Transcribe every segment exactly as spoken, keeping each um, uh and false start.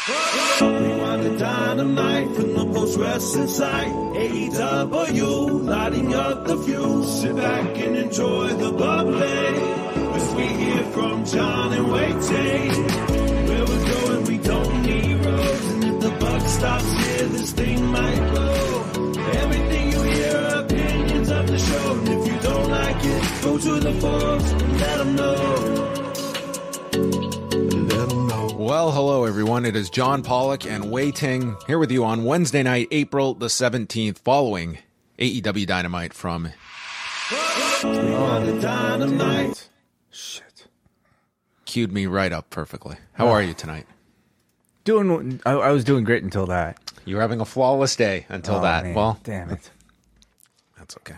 Rewind the dynamite from the post-wrestling site. A E W, lighting up the fuse. Sit back and enjoy the bubbly as we hear from John and Wai Ting. Where we're going, we don't need roads. And if the buck stops here, this thing might blow. Everything you hear are opinions of the show. And if you don't like it, go to the forums and let them know. Well, hello, everyone. It is John Pollock and Wai Ting here with you on Wednesday night, April the seventeenth, following A E W Dynamite from... Oh, Dynamite. Shit. Queued me right up perfectly. How are you tonight? Doing. I, I was doing great until that. You were having a flawless day until oh, that. Man. Well, damn it. That's okay.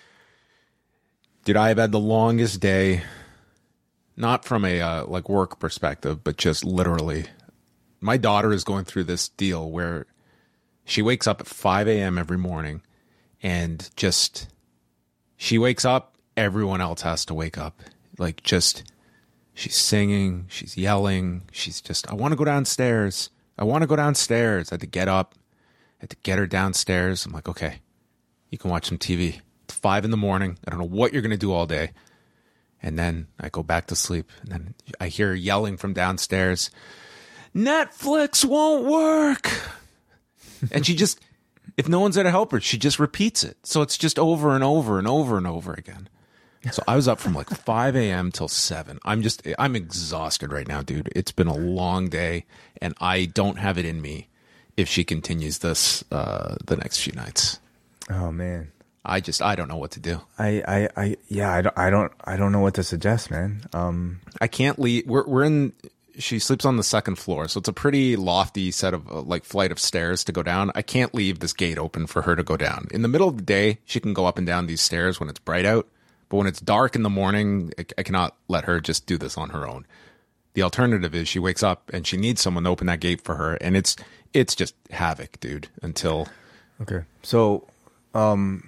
Dude, I have had the longest day... Not from a uh, like work perspective, but just literally. My daughter is going through this deal where she wakes up at five a.m. every morning and just, she wakes up, everyone else has to wake up. Like just, she's singing, she's yelling, she's just, I want to go downstairs. I want to go downstairs. I had to get up, I had to get her downstairs. I'm like, okay, you can watch some T V. It's five in the morning. I don't know what you're going to do all day. And then I go back to sleep. And then I hear yelling from downstairs, Netflix won't work. And she just, if no one's there to help her, she just repeats it. So it's just over and over and over and over again. So I was up from like five a.m. till seven. I'm just, I'm exhausted right now, dude. It's been a long day. And I don't have it in me if she continues this uh, the next few nights. Oh, man. I just, I don't know what to do. I, I, I yeah, I don't, I don't, I don't know what to suggest, man. Um, I can't leave. We're, we're in, she sleeps on the second floor. So it's a pretty lofty set of uh, like flight of stairs to go down. I can't leave this gate open for her to go down. In the middle of the day, she can go up and down these stairs when it's bright out. But when it's dark in the morning, I, I cannot let her just do this on her own. The alternative is she wakes up and she needs someone to open that gate for her. And it's, it's just havoc, dude, until. Okay. So, um,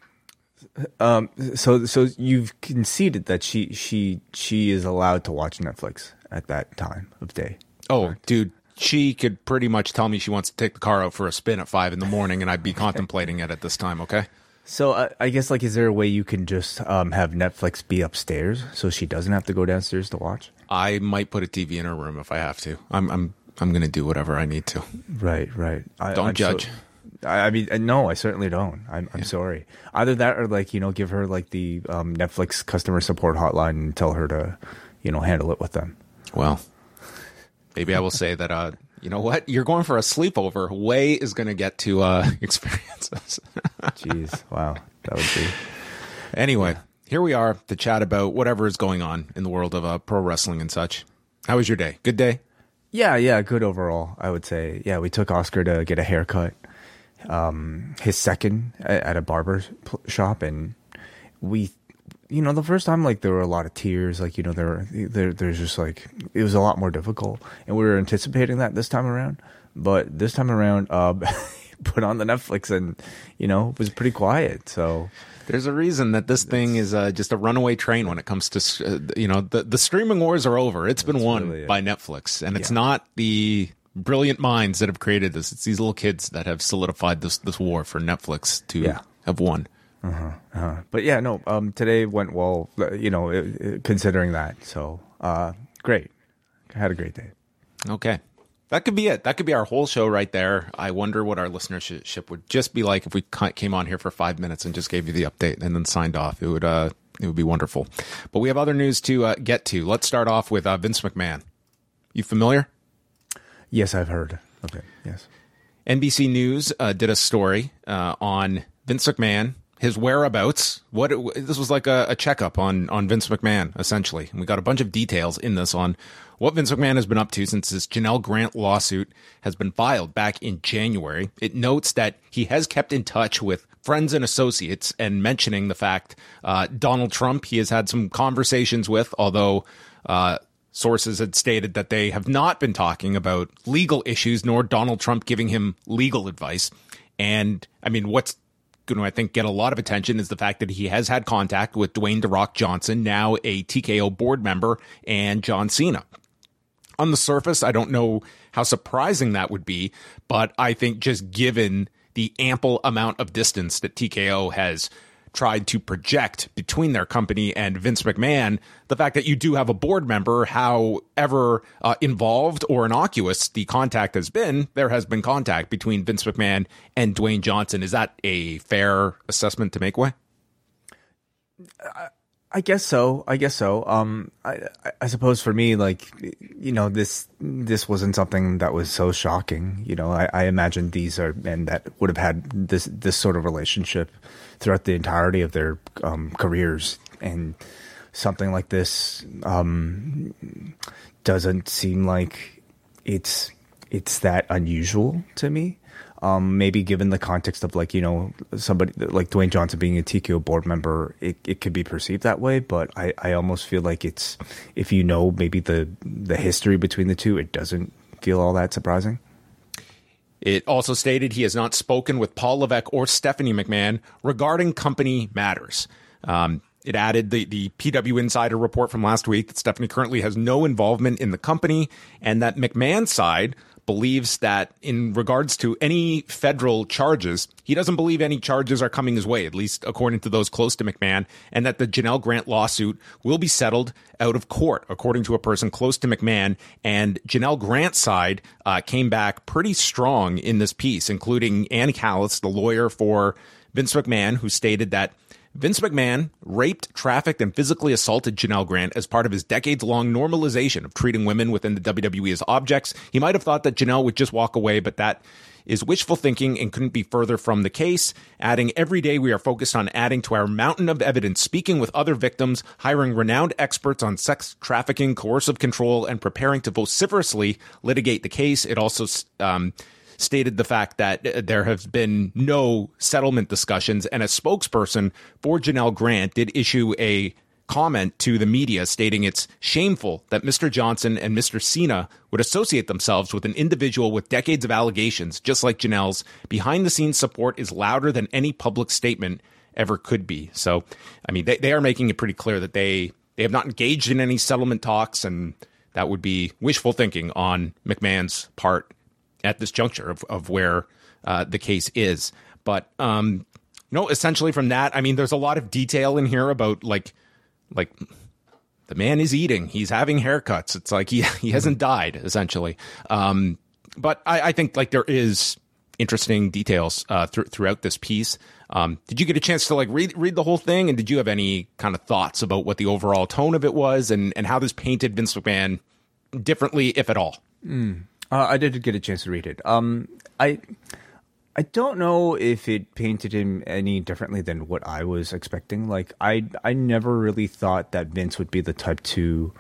Um. So, so you've conceded that she, she, she is allowed to watch Netflix at that time of day. Oh, dude, she could pretty much tell me she wants to take the car out for a spin at five in the morning, and I'd be contemplating it at this time. Okay. So, uh, I guess, like, is there a way you can just um have Netflix be upstairs so she doesn't have to go downstairs to watch? I might put a T V in her room if I have to. I'm, I'm, I'm gonna do whatever I need to. Right. Right. I, Don't I'm judge. So- I mean, no, I certainly don't. I'm, I'm yeah. sorry. Either that or, like, you know, give her, like, the um, Netflix customer support hotline and tell her to, you know, handle it with them. Well, maybe I will say that, uh, you know what? You're going for a sleepover. Wai is going to get to uh, experience this. Jeez. Wow. That would be. Anyway, yeah. Here we are to chat about whatever is going on in the world of uh, pro wrestling and such. How was your day? Good day? Yeah, yeah. Good overall, I would say. Yeah, we took Oscar to get a haircut. Um, his second at a barber shop, and we, you know, the first time, like, there were a lot of tears, like, you know, there, there, there's just like, it was a lot more difficult, and we were anticipating that this time around, but this time around, uh, put on the Netflix, and, you know, it was pretty quiet, so. There's a reason that this thing is uh, just a runaway train when it comes to, uh, you know, the, the streaming wars are over. It's been won really by Netflix, and it's yeah. not the brilliant minds that have created this. It's these little kids that have solidified this this war for Netflix to yeah. have won. Uh-huh, uh-huh. But yeah, no, um, today went well, you know, it, it, considering that. So, uh, great. I had a great day. Okay. That could be it. That could be our whole show right there. I wonder what our listenership would just be like if we came on here for five minutes and just gave you the update and then signed off. It would uh, it would be wonderful. But we have other news to uh, get to. Let's start off with uh, Vince McMahon. You familiar? Yes, I've heard. Okay, yes. N B C News uh, did a story uh, on Vince McMahon, his whereabouts. What it, this was like a, a checkup on on Vince McMahon, essentially. And we got a bunch of details in this on what Vince McMahon has been up to since this Janelle Grant lawsuit has been filed back in January. It notes that he has kept in touch with friends and associates, and mentioning the fact uh, Donald Trump he has had some conversations with, although uh, sources had stated that they have not been talking about legal issues, nor Donald Trump giving him legal advice. And I mean, what's going to, I think, get a lot of attention is the fact that he has had contact with Dwayne The Rock Johnson, now a T K O board member, and John Cena. on the surface, I don't know how surprising that would be, but I think just given the ample amount of distance that T K O has tried to project between their company and Vince McMahon, the fact that you do have a board member, however uh, involved or innocuous the contact has been, there has been contact between Vince McMahon and Dwayne Johnson. Is that a fair assessment to make, Way? I, I guess so. I guess so. Um, I, I suppose for me, like, you know, this this wasn't something that was so shocking. You know, I, I imagine these are men that would have had this this sort of relationship throughout the entirety of their um, careers, and something like this um, doesn't seem like it's it's that unusual to me. Um, maybe given the context of, like, you know, somebody like Dwayne Johnson being a T K O board member, it, it could be perceived that way. But I, I almost feel like it's, if you know maybe the the history between the two, it doesn't feel all that surprising. It also stated he has not spoken with Paul Levesque or Stephanie McMahon regarding company matters. Um, it added the, the P W Insider report from last week that Stephanie currently has no involvement in the company, and that McMahon's side believes that in regards to any federal charges, he doesn't believe any charges are coming his way, at least according to those close to McMahon, and that the Janelle Grant lawsuit will be settled out of court, according to a person close to McMahon. And Janelle Grant's side uh, came back pretty strong in this piece, including Ann Callis, the lawyer for Vince McMahon, who stated that Vince McMahon raped, trafficked, and physically assaulted Janelle Grant as part of his decades-long normalization of treating women within the W W E as objects. He might have thought that Janelle would just walk away, but that is wishful thinking and couldn't be further from the case. Adding, every day we are focused on adding to our mountain of evidence, speaking with other victims, hiring renowned experts on sex trafficking, coercive control, and preparing to vociferously litigate the case. It also um, stated the fact that there have been no settlement discussions, and a spokesperson for Janelle Grant did issue a comment to the media stating it's shameful that Mister Johnson and Mister Cena would associate themselves with an individual with decades of allegations, just like Janelle's. Behind-the-scenes support is louder than any public statement ever could be. So, I mean, they, they are making it pretty clear that they, they have not engaged in any settlement talks, and that would be wishful thinking on McMahon's part at this juncture of, of where uh, the case is. But, um, you know, essentially from that, I mean, there's a lot of detail in here about, like, like the man is eating, he's having haircuts. It's like he, he hasn't died, essentially. Um, but I, I think, like, there is interesting details uh, th- throughout this piece. Um, did you get a chance to, like, read read the whole thing? And did you have any kind of thoughts about what the overall tone of it was, and, and how this painted Vince McMahon differently, if at all? Mm. Uh, I did get a chance to read it. Um, I I don't know if it painted him any differently than what I was expecting. Like, I I never really thought that Vince would be the type to,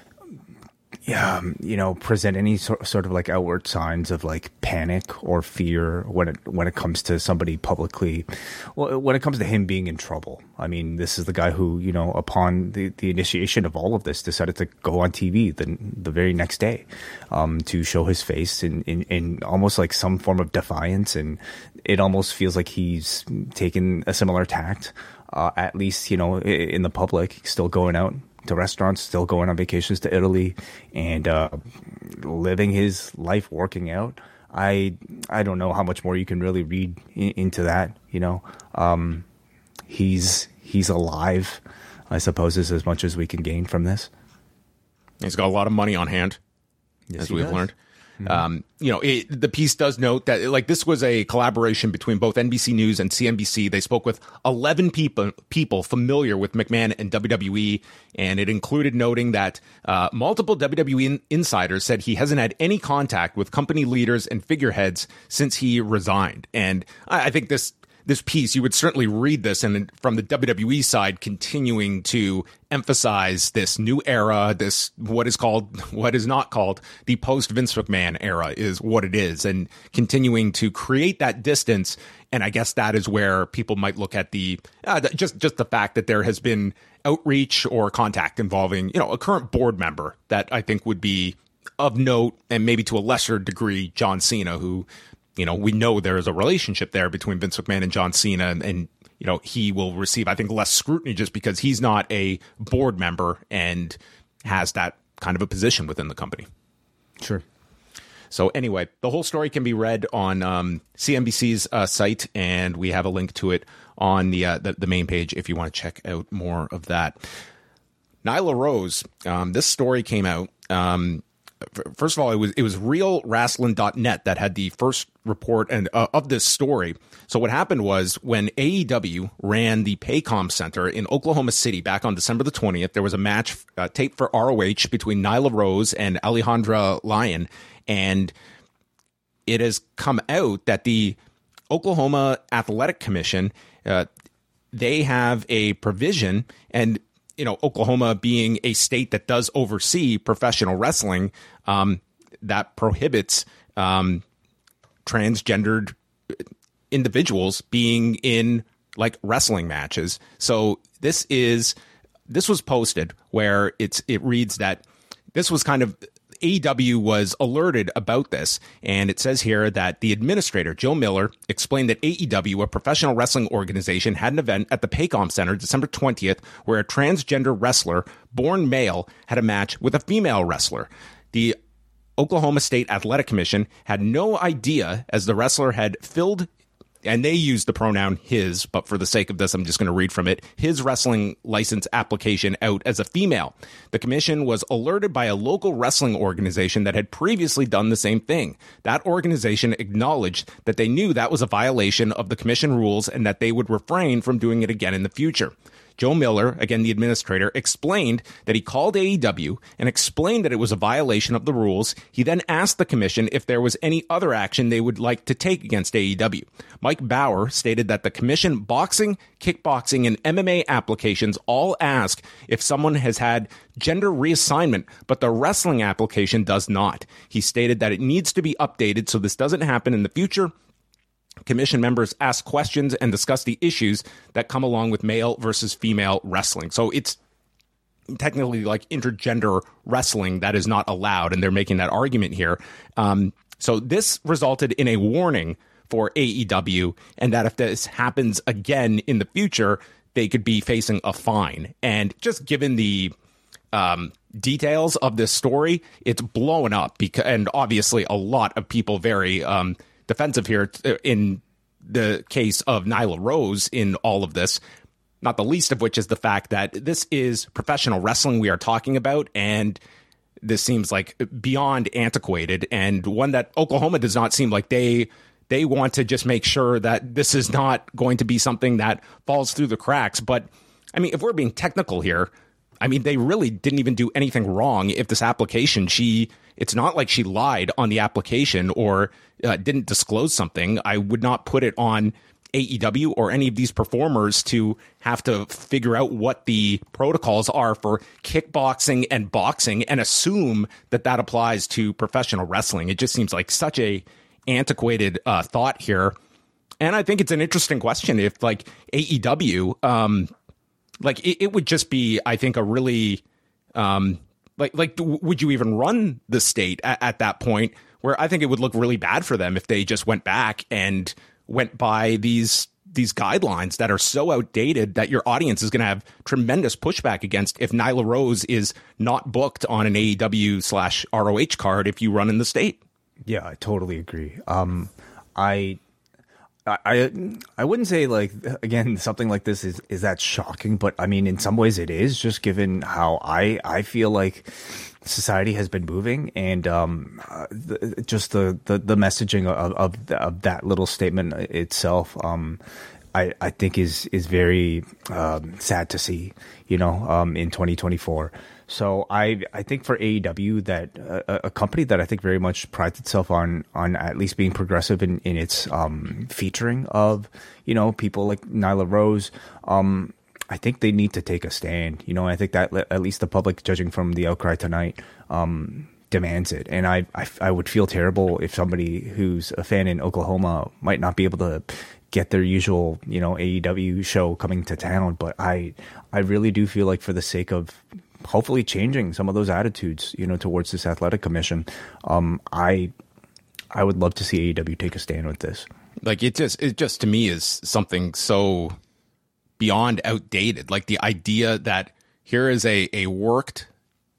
yeah, um, you know, present any sort sort of like outward signs of, like, panic or fear when it when it comes to somebody publicly. Well, when it comes to him being in trouble. I mean, this is the guy who, you know, upon the, the initiation of all of this, decided to go on T V the the very next day, um, to show his face in, in, in almost like some form of defiance, and it almost feels like he's taken a similar tact, uh, at least, you know, in the public, still going out to restaurants, still going on vacations to Italy, and uh, living his life, working out. I I don't know how much more you can really read in, into that. You know, um, he's he's alive, I suppose, is as much as we can gain from this. He's got a lot of money on hand, yes, as we've does. learned. Mm-hmm. Um, you know, it, the piece does note that, like, this was a collaboration between both N B C News and C N B C. They spoke with eleven people people familiar with McMahon and W W E, and it included noting that uh, multiple W W E in- insiders said he hasn't had any contact with company leaders and figureheads since he resigned. And I, I think this this piece, you would certainly read this, and from the W W E side, continuing to emphasize this new era, this what is called, what is not called, the post Vince McMahon era is what it is, and continuing to create that distance. And I guess that is where people might look at the uh, just just the fact that there has been outreach or contact involving, you know, a current board member that I think would be of note, and maybe to a lesser degree, John Cena, who, you know, we know there is a relationship there between Vince McMahon and John Cena, and, and, you know, he will receive, I think, less scrutiny just because he's not a board member and has that kind of a position within the company. Sure. So anyway, the whole story can be read on um, C N B C's uh, site, and we have a link to it on the, uh, the the main page if you want to check out more of that. Nyla Rose, um, this story came out. Um, first of all, it was it was real wrestling dot net that had the first report and uh, of this story. So what happened was when A E W ran the Paycom Center in Oklahoma City back on December the twentieth, there was a match uh, taped for R O H between Nyla Rose and Alejandra Lyon. And it has come out that the Oklahoma Athletic Commission, uh, they have a provision, and, you know, Oklahoma being a state that does oversee professional wrestling, um, that prohibits um, transgendered individuals being in like wrestling matches. So this is, this was posted where it's, it reads that this was kind of, A E W was alerted about this, and it says here that the administrator, Joe Miller, explained that A E W, a professional wrestling organization, had an event at the Paycom Center December twentieth where a transgender wrestler, born male, had a match with a female wrestler. The Oklahoma State Athletic Commission had no idea, as the wrestler had filled, and they used the pronoun his, but for the sake of this, I'm just going to read from it, his wrestling license application out as a female. The commission was alerted by a local wrestling organization that had previously done the same thing. That organization acknowledged that they knew that was a violation of the commission rules and that they would refrain from doing it again in the future. Joe Miller, again the administrator, explained that he called A E W and explained that it was a violation of the rules. He then asked the commission if there was any other action they would like to take against A E W. Mike Bauer stated that the commission boxing, kickboxing, and M M A applications all ask if someone has had gender reassignment, but the wrestling application does not. He stated that it needs to be updated so this doesn't happen in the future. Commission members ask questions and discuss the issues that come along with male versus female wrestling. So it's technically like intergender wrestling that is not allowed, and they're making that argument here. Um, so this resulted in a warning for A E W, and that if this happens again in the future, they could be facing a fine. And just given the um, details of this story, it's blowing up, because, and obviously a lot of people very um, defensive here in the case of Nyla Rose in all of this, not the least of which is the fact that this is professional wrestling we are talking about, and this seems like beyond antiquated, and one that Oklahoma does not seem like they they want to just make sure that this is not going to be something that falls through the cracks. But I mean, if we're being technical here, I mean, they really didn't even do anything wrong. If this application, she, it's not like she lied on the application or uh, didn't disclose something. I would not put it on A E W or any of these performers to have to figure out what the protocols are for kickboxing and boxing and assume that that applies to professional wrestling. It just seems like such a antiquated uh, thought here. And I think it's an interesting question if like A E W, um, like it, it would just be, I think, a really, um, like, like, would you even run the state at, at that point? Where I think it would look really bad for them if they just went back and went by these these guidelines that are so outdated that your audience is going to have tremendous pushback against if Nyla Rose is not booked on an A E W slash R O H card if you run in the state. Yeah, I totally agree. Um, I. I I wouldn't say, like, again, something like this is, is that shocking, but I mean, in some ways it is, just given how I, I feel like society has been moving, and um, uh, the, just the, the, the messaging of, of, of that little statement itself, um, I, I think is, is very um, sad to see, you know, um, in twenty twenty-four. So I I think for A E W, that uh, a company that I think very much prides itself on on at least being progressive in, in its um, featuring of, you know, people like Nyla Rose, um, I think they need to take a stand. You know, I think that at least the public, judging from the outcry tonight, um, demands it. And I, I I would feel terrible if somebody who's a fan in Oklahoma might not be able to get their usual, you know, A E W show coming to town. But I I really do feel like, for the sake of hopefully changing some of those attitudes, you know, towards this athletic commission, um, I I would love to see A E W take a stand with this. Like, it just it just to me is something so beyond outdated. Like the idea that here is a a worked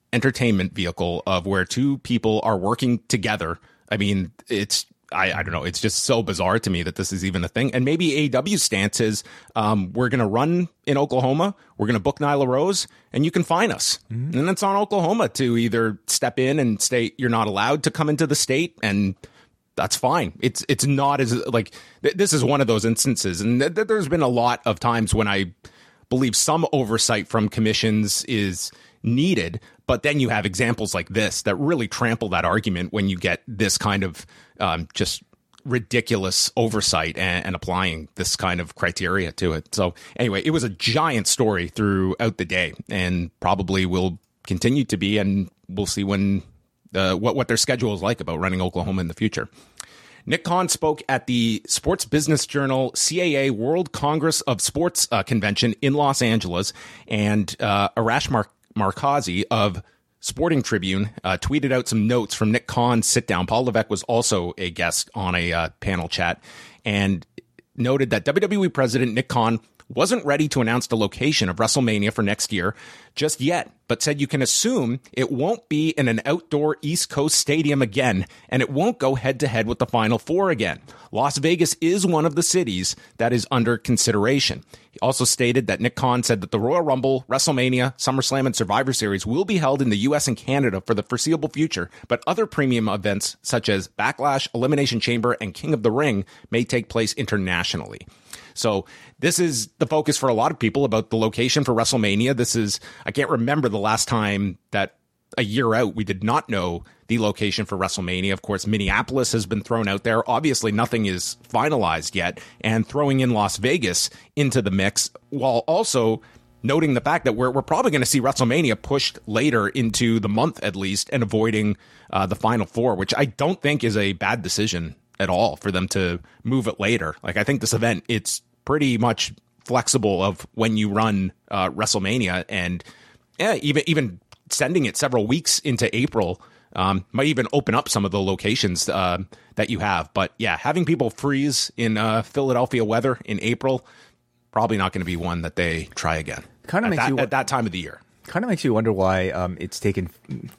entertainment vehicle of where two people are working together. I mean, it's, I, I don't know. It's just so bizarre to me that this is even a thing. And maybe A E W's stance is, um, we're going to run in Oklahoma. We're going to book Nyla Rose and you can fine us. Mm-hmm. And it's on Oklahoma to either step in and state you're not allowed to come into the state, and that's fine. It's, it's not as like, th- this is one of those instances. And th- th- there's been a lot of times when I believe some oversight from commissions is needed, but then you have examples like this that really trample that argument when you get this kind of um, just ridiculous oversight and, and applying this kind of criteria to it. So anyway, it was a giant story throughout the day, and probably will continue to be, and we'll see when uh, what what their schedule is like about running Oklahoma in the future. Nick Khan spoke at the Sports Business Journal C A A World Congress of Sports uh, Convention in Los Angeles, and uh, Arash Mar- Markazi of Sporting Tribune uh, tweeted out some notes from Nick Khan's sit-down. Paul Levesque was also a guest on a uh, panel chat, and noted that W W E President Nick Khan wasn't ready to announce the location of WrestleMania for next year just yet, but said you can assume it won't be in an outdoor East Coast stadium again, and it won't go head-to-head with the Final Four again. Las Vegas is one of the cities that is under consideration. He also stated that Nick Khan said that the Royal Rumble, WrestleMania, SummerSlam, and Survivor Series will be held in the U S and Canada for the foreseeable future, but other premium events such as Backlash, Elimination Chamber, and King of the Ring may take place internationally. So this is the focus for a lot of people about the location for WrestleMania. This is, I can't remember the last time that a year out we did not know the location for WrestleMania. Of course, Minneapolis has been thrown out there. Obviously, nothing is finalized yet, and throwing in Las Vegas into the mix, while also noting the fact that we're, we're probably going to see WrestleMania pushed later into the month at least, and avoiding uh, the Final Four, which I don't think is a bad decision at all for them to move it later. Like, I think this event, it's pretty much flexible of when you run uh, WrestleMania, and yeah, even even sending it several weeks into April um, might even open up some of the locations uh, that you have. But yeah, having people freeze in uh, Philadelphia weather in April, probably not going to be one that they try again. Kind of makes that, you at that time of the year. Kind of makes you wonder why um, it's taken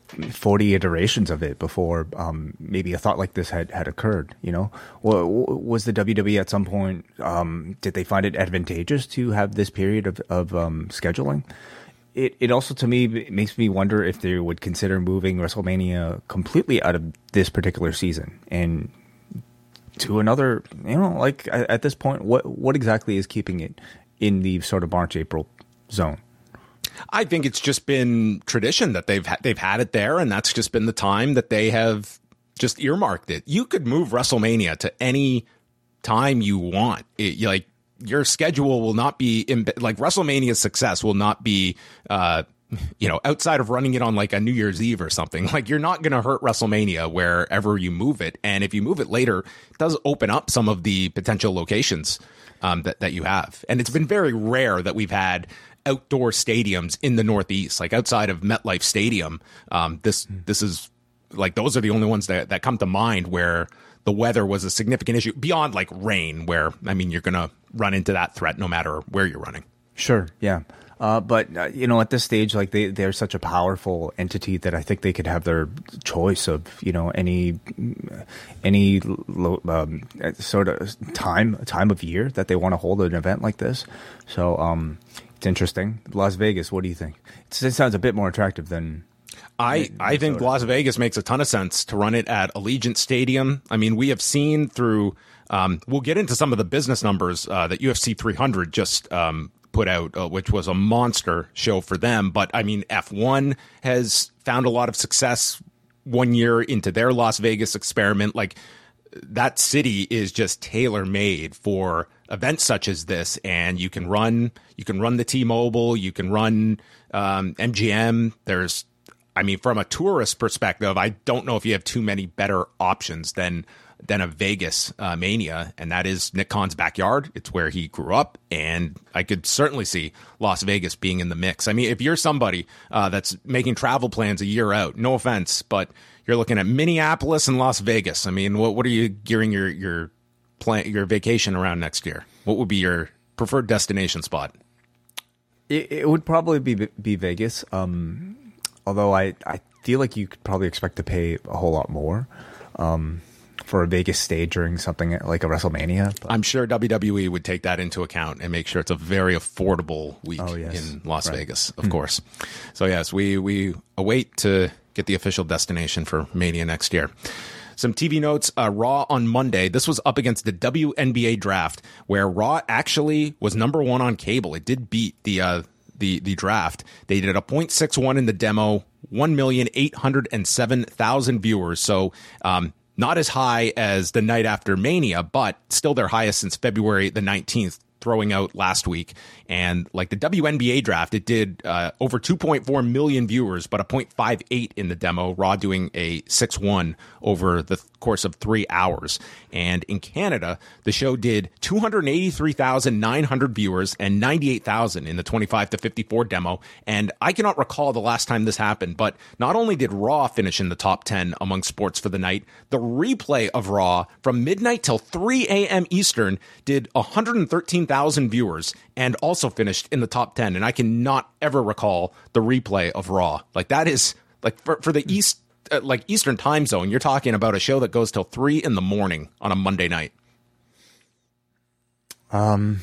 forty iterations of it before um, maybe a thought like this had, had occurred. You know, well, was the W W E at some point? Um, did they find it advantageous to have this period of of um, scheduling? It it also, to me, makes me wonder if they would consider moving WrestleMania completely out of this particular season and to another. You know, like at, at this point, what what exactly is keeping it in the sort of March April zone? I think it's just been tradition that they've ha- they've had it there, and that's just been the time that they have just earmarked it. You could move WrestleMania to any time you want. It, like, your schedule will not be imbe- like WrestleMania's success will not be, uh, you know, outside of running it on like a New Year's Eve or something. Like, you're not going to hurt WrestleMania wherever you move it, and if you move it later, it does open up some of the potential locations um, that that you have. And it's been very rare that we've had outdoor stadiums in the Northeast, like outside of MetLife Stadium. Um, this this is like, those are the only ones that, that come to mind where the weather was a significant issue, beyond like rain, where, I mean, you're going to run into that threat no matter where you're running. Sure, yeah. Uh, but, uh, you know, at this stage, like, they, they're such a powerful entity that I think they could have their choice of, you know, any any um, sort of time time of year that they want to hold an event like this. So, um it's interesting. Las Vegas, what do you think? It sounds a bit more attractive than... I, I think Las Vegas makes a ton of sense to run it at Allegiant Stadium. I mean, we have seen through... Um, we'll get into some of the business numbers uh, that U F C three hundred just um, put out, uh, which was a monster show for them. But, I mean, F one has found a lot of success one year into their Las Vegas experiment. Like, that city is just tailor-made for events such as this, and you can run you can run the T-Mobile, you can run um, M G M. There's, I mean, from a tourist perspective, I don't know if you have too many better options than than a Vegas uh, Mania, and that is Nick Khan's backyard. It's where he grew up, and I could certainly see Las Vegas being in the mix. I mean, if you're somebody uh, that's making travel plans a year out, no offense, but you're looking at Minneapolis and Las Vegas. I mean, what what are you gearing your your plan your vacation around next year? What would be your preferred destination spot? It, it would probably be be Vegas. Um, Although I, I feel like you could probably expect to pay a whole lot more um, for a Vegas stay during something like a WrestleMania. But. I'm sure W W E would take that into account and make sure it's a very affordable week oh, yes. in Las right. Vegas, of mm. course. So, yes, we, we await to get the official destination for Mania next year. Some T V notes, uh, Raw on Monday. This was up against the W N B A draft, where Raw actually was number one on cable. It did beat the uh, the the draft. They did a point six one in the demo, one million eight hundred seven thousand viewers. So um, not as high as the night after Mania, but still their highest since February the nineteenth, throwing out last week. And like the W N B A draft, it did uh, over two point four million viewers, but a point five eight in the demo, Raw doing a six one over the course of three hours. And in Canada, the show did two hundred eighty-three thousand nine hundred viewers and ninety-eight thousand in the twenty-five to fifty-four demo. And I cannot recall the last time this happened, but not only did Raw finish in the top ten among sports for the night, the replay of Raw from midnight till three a.m. Eastern did one hundred thirteen thousand viewers and also finished in the top ten. And I cannot ever recall the replay of Raw. Like that is like for, for the East, uh, like Eastern time zone, you're talking about a show that goes till three in the morning on a Monday night. Um,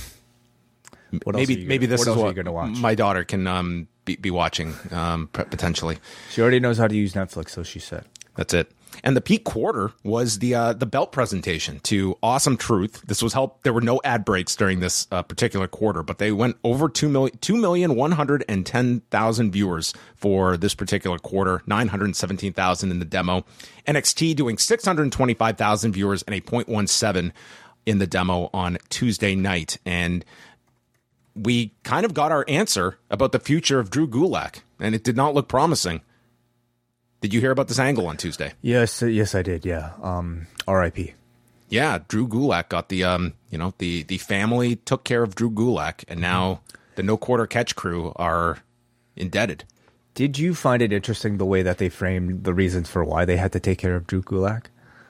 what maybe, else maybe gonna, this what is what gonna watch? my daughter can um, be, be watching um, potentially. She already knows how to use Netflix, so she said. That's it. And the peak quarter was the uh, the belt presentation to Awesome Truth. This was helped. There were no ad breaks during this uh, particular quarter, but they went over two million, two million one hundred ten thousand viewers for this particular quarter, nine hundred seventeen thousand in the demo. N X T doing six hundred twenty-five thousand viewers and a point one seven in the demo on Tuesday night. And we kind of got our answer about the future of Drew Gulak, and it did not look promising. Did you hear about this angle on Tuesday? Yes, yes, I did. Yeah. Um, R I P Yeah, Drew Gulak got the um, you know, the the family took care of Drew Gulak, and now the No Quarter Catch crew are indebted. Did you find it interesting the way that they framed the reasons for why they had to take care of Drew Gulak?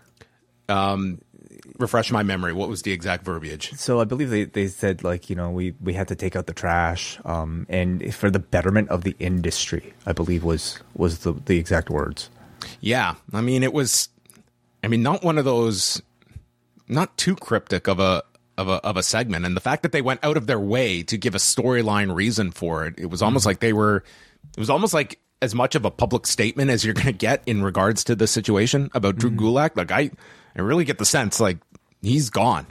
Um, refresh my memory. What was the exact verbiage? So I believe they, they said, like, you know, we, we had to take out the trash, um, and for the betterment of the industry, I believe was was the, the exact words. Yeah. I mean, it was, I mean, not one of those, not too cryptic of a, of a, of a segment. And the fact that they went out of their way to give a storyline reason for it, it was almost mm-hmm. like they were, it was almost like as much of a public statement as you're going to get in regards to the situation about Drew mm-hmm. Gulak. Like, I, I really get the sense, like, he's gone.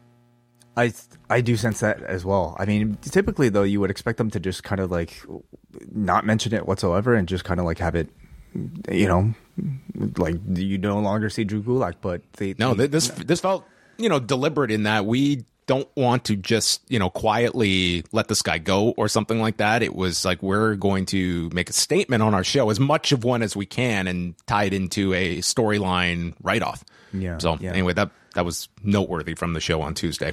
I I do sense that as well. I mean, typically, though, you would expect them to just kind of, like, not mention it whatsoever and just kind of, like, have it, you know, like, you no longer see Drew Gulak, but they... No, they, this this felt, you know, deliberate in that we don't want to just, you know, quietly let this guy go or something like that. It was like, we're going to make a statement on our show, as much of one as we can, and tie it into a storyline write-off. Yeah. So yeah. anyway, that that was noteworthy from the show on Tuesday.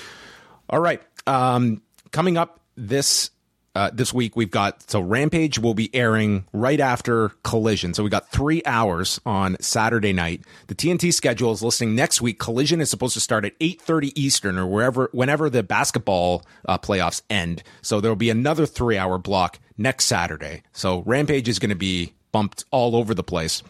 All right. Um, coming up this uh, this week, we've got, so Rampage will be airing right after Collision. So we got three hours on Saturday night. The T N T schedule is listing next week. Collision is supposed to start at eight thirty Eastern, or wherever, whenever the basketball uh, playoffs end. So there will be another three hour block next Saturday. So Rampage is going to be bumped all over the place.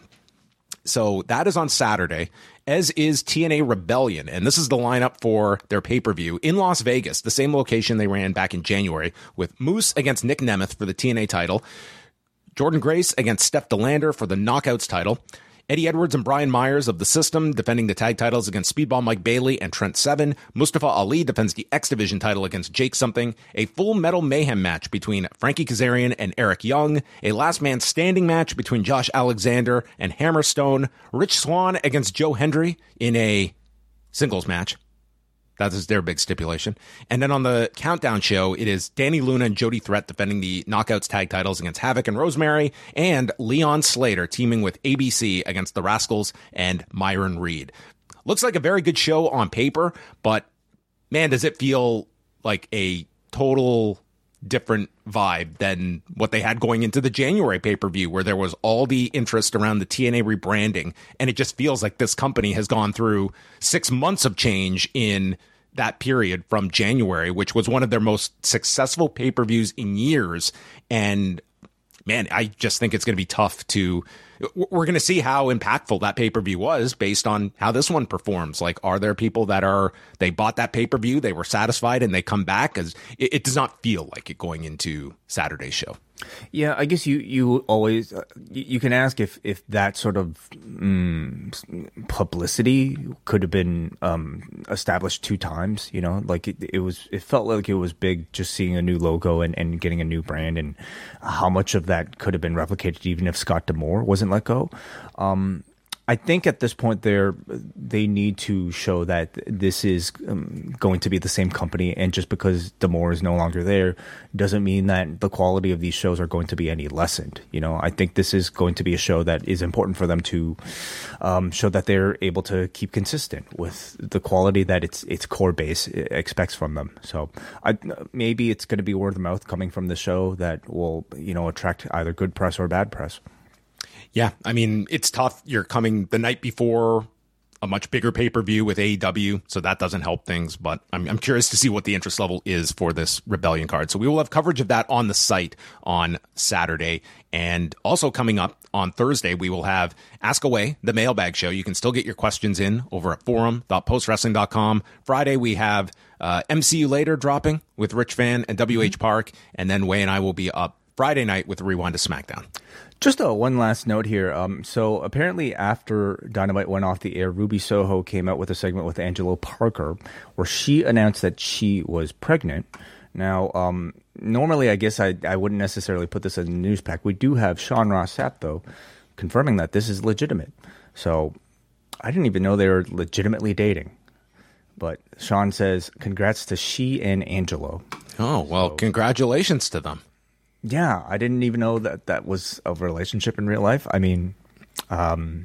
So that is on Saturday, as is T N A Rebellion. And this is the lineup for their pay-per-view in Las Vegas, the same location they ran back in January, with Moose against Nick Nemeth for the T N A title, Jordan Grace against Steph DeLander for the Knockouts title, Eddie Edwards and Brian Myers of the System defending the tag titles against Speedball Mike Bailey and Trent Seven. Mustafa Ali defends the X Division title against Jake Something. A Full Metal Mayhem match between Frankie Kazarian and Eric Young. A Last Man Standing match between Josh Alexander and Hammerstone. Rich Swann against Joe Hendry in a singles match. That is their big stipulation. And then on the Countdown show, it is Danny Luna and Jody Threat defending the Knockouts tag titles against Havoc and Rosemary, and Leon Slater teaming with A B C against the Rascals and Myron Reed. Looks like a very good show on paper, but man, does it feel like a total different vibe than what they had going into the January pay-per-view, where there was all the interest around the T N A rebranding, and it just feels like this company has gone through six months of change in that period from January, which was one of their most successful pay-per-views in years. And man, I just think it's going to be tough to, we're going to see how impactful that pay-per-view was based on how this one performs. Like, are there people that are, they bought that pay-per-view, they were satisfied, and they come back? Because it, it does not feel like it going into Saturday's show. Yeah, I guess you, you always, uh, you can ask if, if that sort of mm, publicity could have been um, established two times, you know, like it, it was, it felt like it was big just seeing a new logo and, and getting a new brand, and how much of that could have been replicated even if Scott D'Amore wasn't let go. Um, I think at this point they're, they need to show that this is um, going to be the same company, and just because D'Amore is no longer there doesn't mean that the quality of these shows are going to be any lessened. You know, I think this is going to be a show that is important for them to um, show that they're able to keep consistent with the quality that its its core base expects from them. So I, maybe it's going to be word of mouth coming from the show that will, you know, attract either good press or bad press. Yeah, I mean, it's tough. You're coming the night before a much bigger pay-per-view with A E W, so that doesn't help things. But I'm, I'm curious to see what the interest level is for this Rebellion card. So we will have coverage of that on the site on Saturday. And also coming up on Thursday, we will have Ask Away, the mailbag show. You can still get your questions in over at forum dot post wrestling dot com. Friday, we have uh, M C U Later dropping with Rich Fan and W H Park. And then Way and I will be up Friday night with the Rewind to SmackDown. Just a one last note here. Um, so apparently after Dynamite went off the air, Ruby Soho came out with a segment with Angelo Parker where she announced that she was pregnant. Now, um, normally I guess I, I wouldn't necessarily put this in the news pack. We do have Sean Ross Sapp, though, confirming that this is legitimate. So I didn't even know they were legitimately dating. But Sean says, congrats to she and Angelo. Oh, well, so, congratulations to them. Yeah, I didn't even know that that was a relationship in real life. I mean, um,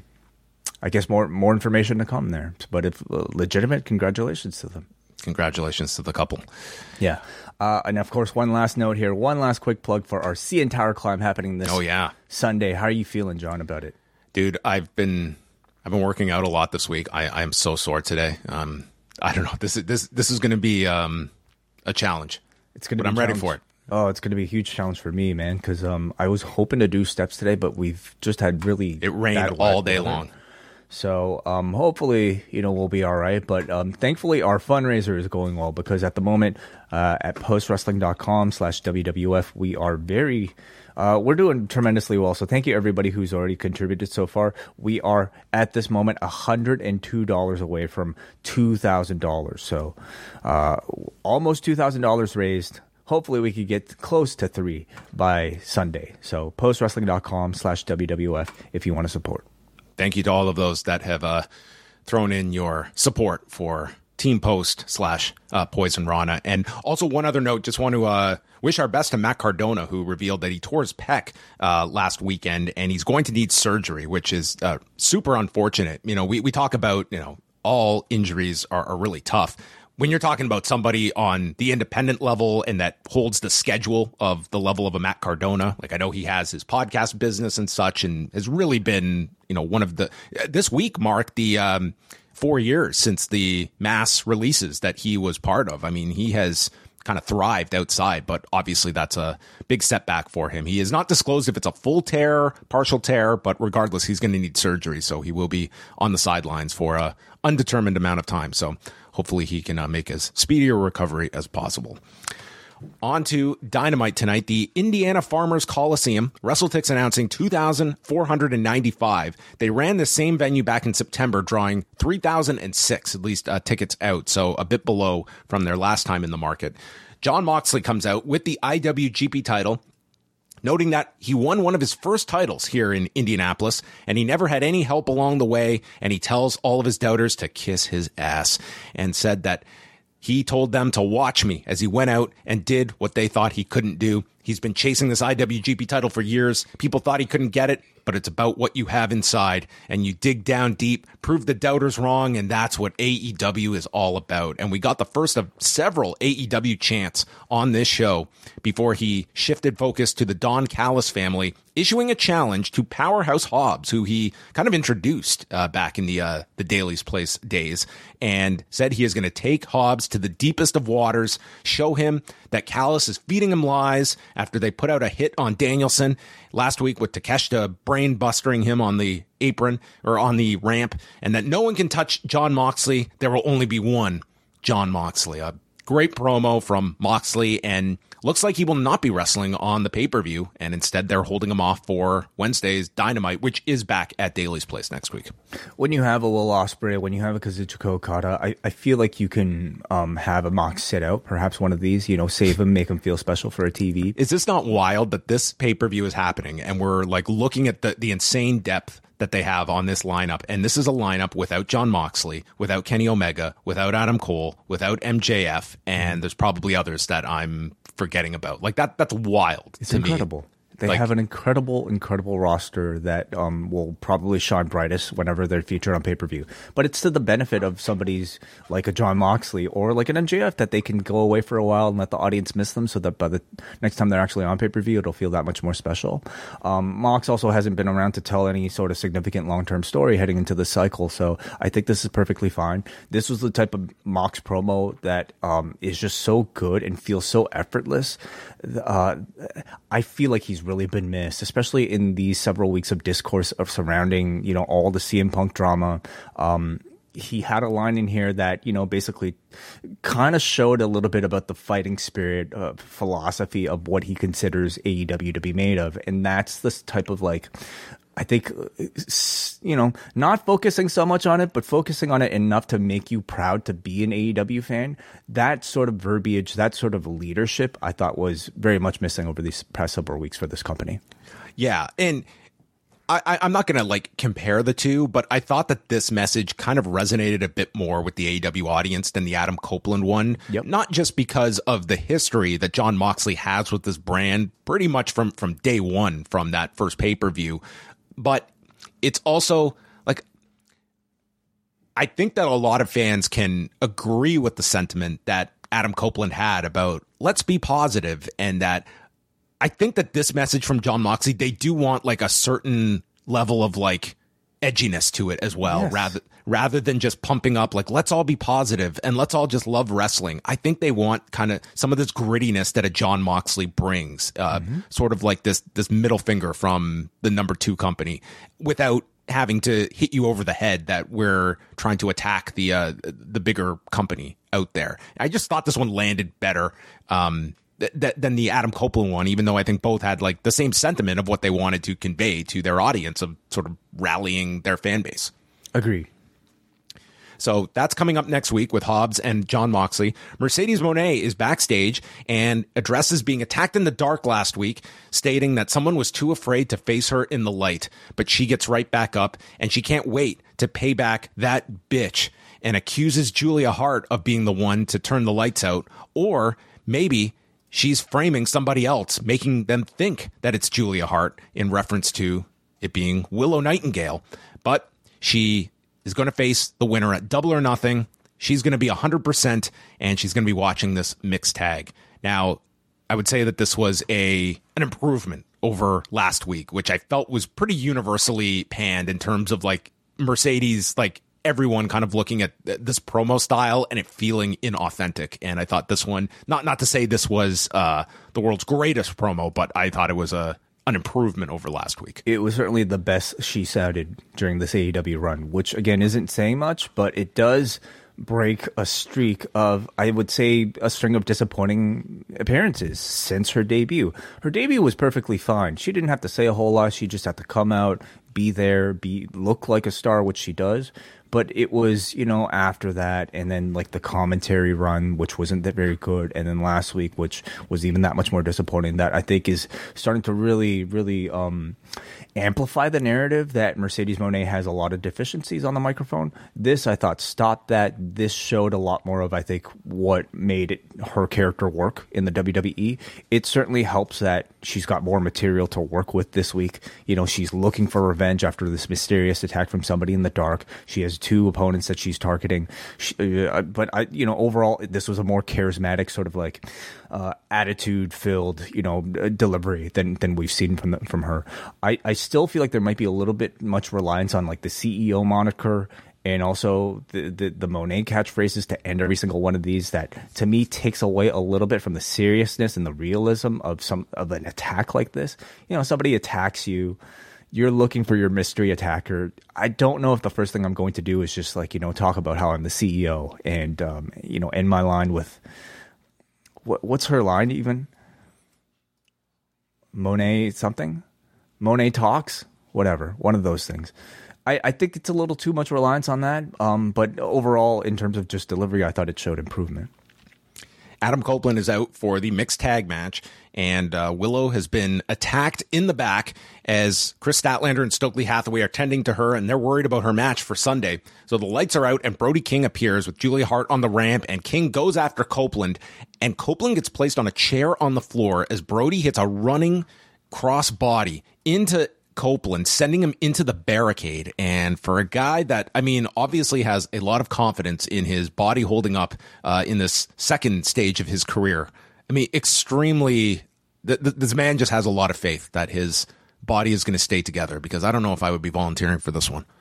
I guess more more information to come there. But if uh, legitimate, congratulations to them. Congratulations to the couple. Yeah. Uh, and of course, one last note here. One last quick plug for our C N Tower climb happening this oh, yeah. Sunday. How are you feeling, John, about it? Dude, I've been I've been working out a lot this week. I, I am so sore today. Um, I don't know. This is this this is going to be um, a challenge. It's going to but be I'm ready for it. Oh, it's going to be a huge challenge for me, man, because um, I was hoping to do steps today, but we've just had really It rained all day long. So um, hopefully, you know, we'll be all right. But um, thankfully, our fundraiser is going well because at the moment uh, at post wrestling dot com slash W W F, we are very, uh, we're doing tremendously well. So thank you, everybody who's already contributed so far. We are at this moment one hundred two dollars away from two thousand dollars. So uh, almost two thousand dollars raised. Hopefully we could get close to three by Sunday. So post wrestling dot com slash W W F if you want to support. Thank you to all of those that have uh, thrown in your support for Team Post slash uh, Poison Rana. And also one other note, just want to uh, wish our best to Matt Cardona, who revealed that he tore his pec uh, last weekend and he's going to need surgery, which is uh, super unfortunate. You know, we, we talk about, you know, all injuries are, are really tough. When you're talking about somebody on the independent level and that holds the schedule of the level of a Matt Cardona, like I know he has his podcast business and such and has really been, you know, one of the, this week marked the um, four years since the mass releases that he was part of. I mean, he has kind of thrived outside, but obviously that's a big setback for him. He has not disclosed if it's a full tear, partial tear, but regardless, he's going to need surgery. So he will be on the sidelines for a undetermined amount of time. So hopefully he can uh, make as speedy a recovery as possible. On to Dynamite tonight. The Indiana Farmers Coliseum. WrestleTix announcing two thousand four hundred ninety-five. They ran the same venue back in September, drawing three thousand six, at least uh, tickets out, so a bit below from their last time in the market. Jon Moxley comes out with the I W G P title, noting that he won one of his first titles here in Indianapolis, and he never had any help along the way, and he tells all of his doubters to kiss his ass, and said that he told them to watch me as he went out and did what they thought he couldn't do. He's been chasing this I W G P title for years. People thought he couldn't get it. but it's about what you have inside, and you dig down deep, prove the doubters wrong, and that's what A E W is all about. And we got the first of several A E W chants on this show before he shifted focus to the Don Callis family, issuing a challenge to Powerhouse Hobbs, who he kind of introduced uh, back in the uh, the Daily's Place days, and said he is going to take Hobbs to the deepest of waters, show him that Callis is feeding him lies after they put out a hit on Danielson last week with Takeshita brain bustering him on the apron or on the ramp, and that no one can touch Jon Moxley. There will only be one Jon Moxley. A great promo from Moxley, and looks like he will not be wrestling on the pay-per-view, and instead they're holding him off for Wednesday's Dynamite, which is back at Daily's Place next week. When you have a Will Ospreay, when you have a Kazuchika Okada, I, I feel like you can um, have a Mox sit out, perhaps one of these, you know, save him, make him feel special for a T V. Is this not wild that this pay-per-view is happening, and we're like looking at the, the insane depth that they have on this lineup, and this is a lineup without Jon Moxley, without Kenny Omega, without Adam Cole, without M J F, and there's probably others that I'm forgetting about. Like that, that's wild. It's to incredible. Me. They like, have an incredible, incredible roster that um, will probably shine brightest whenever they're featured on pay-per-view. But it's to the benefit of somebody's like a Jon Moxley or like an M J F that they can go away for a while and let the audience miss them so that by the next time they're actually on pay-per-view, it'll feel that much more special. Um, Mox also hasn't been around to tell any sort of significant long-term story heading into the cycle, so I think this is perfectly fine. This was the type of Mox promo that um, is just so good and feels so effortless. Uh, I feel like he's really been missed, especially in these several weeks of discourse of surrounding, you know, all the C M Punk drama. Um, he had a line in here that, you know, basically kind of showed a little bit about the fighting spirit, uh, philosophy of what he considers A E W to be made of. And that's this type of like, I think, you know, not focusing so much on it, but focusing on it enough to make you proud to be an A E W fan. That sort of verbiage, that sort of leadership, I thought was very much missing over these past several weeks for this company. Yeah. And I, I, I'm not going to like compare the two, but I thought that this message kind of resonated a bit more with the A E W audience than the Adam Copeland one. Yep. Not just because of the history that Jon Moxley has with this brand pretty much from, from day one from that first pay-per-view, but it's also like, I think that a lot of fans can agree with the sentiment that Adam Copeland had about let's be positive, and that I think that this message from Jon Moxley, they do want like a certain level of like edginess to it as well, yes. rather rather than just pumping up like let's all be positive and let's all just love wrestling. I think they want kind of some of this grittiness that a Jon Moxley brings, uh, mm-hmm. sort of like this this middle finger from the number two company, without having to hit you over the head that we're trying to attack the uh, the bigger company out there. I just thought this one landed better um, th- th- than the Adam Copeland one, even though I think both had like the same sentiment of what they wanted to convey to their audience of sort of rallying their fan base. Agreed. So that's coming up next week with Hobbs and Jon Moxley. Mercedes Moné is backstage and addresses being attacked in the dark last week, stating that someone was too afraid to face her in the light. But she gets right back up, and she can't wait to pay back that bitch, and accuses Julia Hart of being the one to turn the lights out. Or maybe she's framing somebody else, making them think that it's Julia Hart in reference to it being Willow Nightingale. But she is going to face the winner at Double or Nothing. She's going to be one hundred percent, and she's going to be watching this mixed tag. Now, I would say that this was a an improvement over last week, which I felt was pretty universally panned in terms of like Mercedes, like everyone kind of looking at this promo style and it feeling inauthentic. And I thought this one, not not to say this was uh, the world's greatest promo, but I thought it was a an improvement over last week. It was certainly the best she sounded during this A E W run, which again isn't saying much, but it does break a streak of, I would say, a string of disappointing appearances since her debut. Her debut was perfectly fine. She didn't have to say a whole lot. She just had to come out, be there, be look like a star, which she does. but it was, you know, after that, and then like the commentary run, which wasn't that very good, and then last week, which was even that much more disappointing, that I think is starting to really, really um, amplify the narrative that Mercedes Moné has a lot of deficiencies on the microphone. This, I thought, stopped that. This showed a lot more of, I think, what made it, her character work in the W W E. It certainly helps that she's got more material to work with this week. You know, she's looking for revenge after this mysterious attack from somebody in the dark. She has two opponents that she's targeting. She, uh, but, I, you know, overall, this was a more charismatic sort of like uh, attitude-filled, you know, delivery than than we've seen from the, from her. I, I still feel like there might be a little bit much reliance on like the C E O moniker and also the, the, the Monet catchphrases to end every single one of these that, to me, takes away a little bit from the seriousness and the realism of some of an attack like this. You know, somebody attacks you, you're looking for your mystery attacker. I don't know if the first thing I'm going to do is just like, you know, talk about how I'm the C E O and, um, you know, end my line with, what, what's her line even? Monet something? Monet talks? Whatever. One of those things. I, I think it's a little too much reliance on that. Um, but overall, in terms of just delivery, I thought it showed improvement. Adam Copeland is out for the mixed tag match, and uh, Willow has been attacked in the back as Chris Statlander and Stokely Hathaway are tending to her, and they're worried about her match for Sunday. So the lights are out, and Brody King appears with Julia Hart on the ramp, and King goes after Copeland, and Copeland gets placed on a chair on the floor as Brody hits a running cross body into Copeland, sending him into the barricade. And for a guy that, I mean, obviously has a lot of confidence in his body holding up uh, in this second stage of his career, I mean, extremely, th- th- this man just has a lot of faith that his body is going to stay together, because I don't know if I would be volunteering for this one.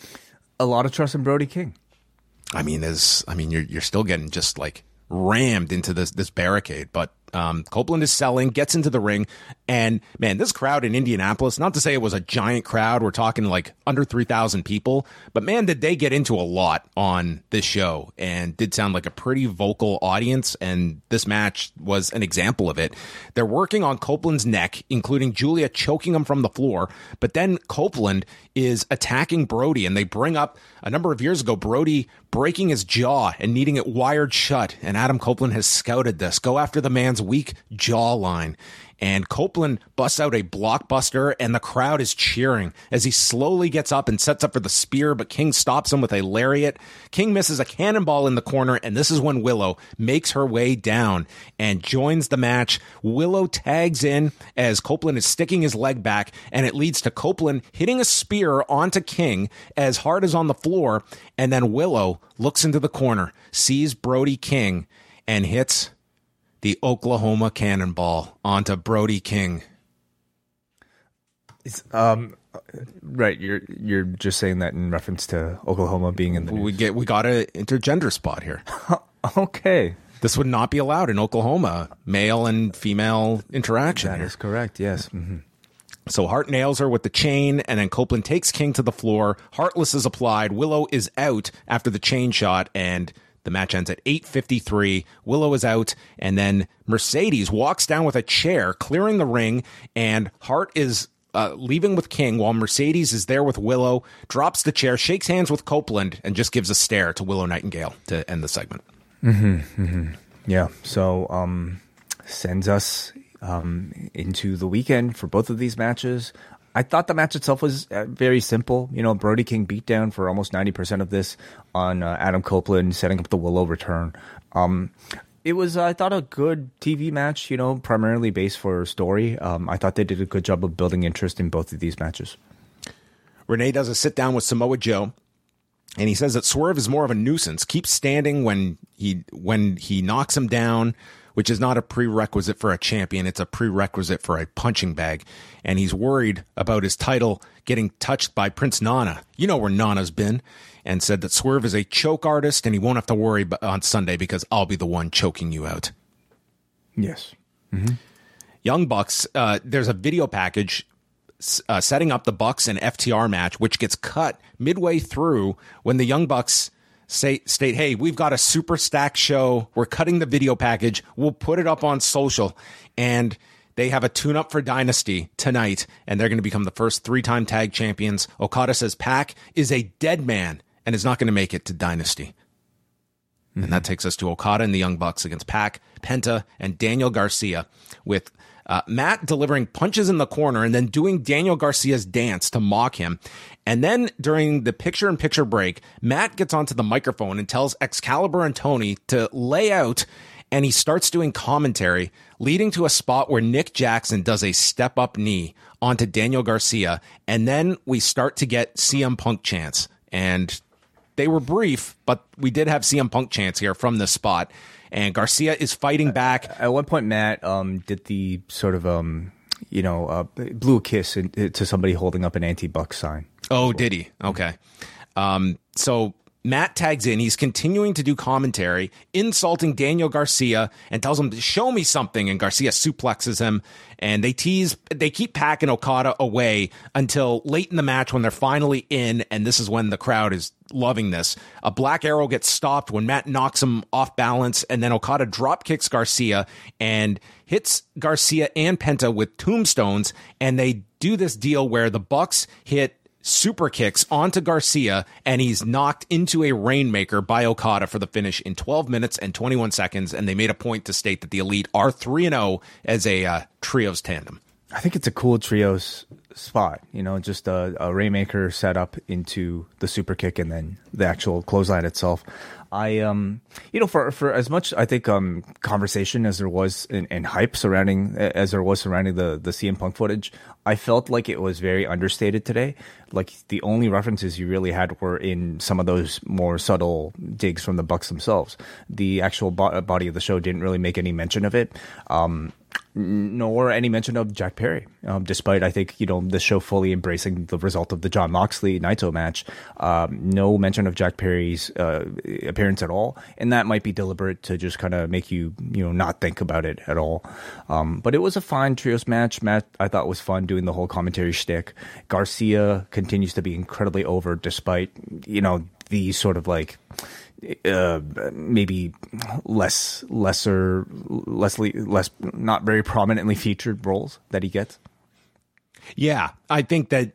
A lot of trust in Brody King. I mean, there's, I mean, you're you're still getting just like rammed into this this barricade, but Um, Copeland is selling, gets into the ring, and man, this crowd in Indianapolis, not to say it was a giant crowd, we're talking like under three thousand people, but man, did they get into a lot on this show, and did sound like a pretty vocal audience, and this match was an example of it. They're working on Copeland's neck, including Julia choking him from the floor, but then Copeland is attacking Brody, and they bring up a number of years ago, Brody breaking his jaw and needing it wired shut, and Adam Copeland has scouted this. Go after the man's weak jawline. And Copeland busts out a blockbuster, and the crowd is cheering as he slowly gets up and sets up for the spear, but King stops him with a lariat. King misses a cannonball in the corner, and this is when Willow makes her way down and joins the match. Willow tags in as Copeland is sticking his leg back, and it leads to Copeland hitting a spear onto King as Hart is on the floor, and then Willow looks into the corner, sees Brody King, and hits the Oklahoma Cannonball onto Brody King. It's, um, right, you're you're just saying that in reference to Oklahoma being in the news. We get we got an intergender spot here. Okay, this would not be allowed in Oklahoma. Male and female interaction. That here. is correct. Yes. Mm-hmm. So Hart nails her with the chain, and then Copeland takes King to the floor. Heartless is applied. Willow is out after the chain shot, and the match ends at eight fifty-three. Willow is out, and then Mercedes walks down with a chair, clearing the ring, and Hart is uh, leaving with King while Mercedes is there with Willow, drops the chair, shakes hands with Copeland, and just gives a stare to Willow Nightingale to end the segment. Mm-hmm, mm-hmm. Yeah, so um, sends us um, into the weekend for both of these matches. I thought the match itself was uh, very simple. You know, Brody King beat down for almost ninety percent of this on uh, Adam Copeland, setting up the Willow return. Um, it was, uh, I thought, a good T V match, you know, primarily based for story. Um, I thought they did a good job of building interest in both of these matches. Renee does a sit down with Samoa Joe, and he says that Swerve is more of a nuisance, keeps standing when he when he knocks him down, which is not a prerequisite for a champion. It's a prerequisite for a punching bag. And he's worried about his title getting touched by Prince Nana. You know where Nana's been. And said that Swerve is a choke artist, and he won't have to worry on Sunday because I'll be the one choking you out. Yes. Mm-hmm. Young Bucks, uh, there's a video package uh, setting up the Bucks and F T R match, which gets cut midway through when the Young Bucks Say, state, hey, we've got a super stack show. We're cutting the video package. We'll put it up on social. And they have a tune-up for Dynasty tonight, and they're going to become the first three-time tag champions. Okada says Pac is a dead man and is not going to make it to Dynasty. Mm-hmm. And that takes us to Okada and the Young Bucks against Pac, Penta, and Daniel Garcia, with uh, Matt delivering punches in the corner and then doing Daniel Garcia's dance to mock him. And then during the picture-in-picture break, Matt gets onto the microphone and tells Excalibur and Tony to lay out, and he starts doing commentary, leading to a spot where Nick Jackson does a step-up knee onto Daniel Garcia, and then we start to get C M Punk chants. And they were brief, but we did have C M Punk chants here from this spot. And Garcia is fighting back. At one point, Matt um, did the sort of, um, you know, uh, blew a kiss in, to somebody holding up an anti-Buck sign. Oh, did he? Okay. Um, so Matt tags in. He's continuing to do commentary, insulting Daniel Garcia, and tells him to show me something. And Garcia suplexes him, and they tease, they keep Pac and Okada away until late in the match when they're finally in. And this is when the crowd is loving this. A Black Arrow gets stopped when Matt knocks him off balance, and then Okada drop kicks Garcia and hits Garcia and Penta with tombstones. And they do this deal where the Bucks hit super kicks onto Garcia, and he's knocked into a Rainmaker by Okada for the finish in twelve minutes and twenty-one seconds. And they made a point to state that the Elite are three and oh as a uh, trios tandem. I think it's a cool trios spot, you know, just a, a Rainmaker set up into the super kick and then the actual clothesline itself. I, um, you know, for, for as much, I think, um, conversation as there was in, in hype surrounding, as there was surrounding the, the C M Punk footage, I felt like it was very understated today. Like the only references you really had were in some of those more subtle digs from the Bucks themselves. The actual bo- body of the show didn't really make any mention of it. Um, nor any mention of Jack Perry, um, despite, I think, you know, the show fully embracing the result of the Jon Moxley Naito match. Um, no mention of Jack Perry's uh, appearance at all, and that might be deliberate to just kind of make you, you know, not think about it at all. Um, but it was a fine trios match. Matt, I thought, was fun doing the whole commentary shtick. Garcia continues to be incredibly over, despite, you know, the sort of like uh, maybe less, lesser, less, less, not very prominently featured roles that he gets. Yeah, I think that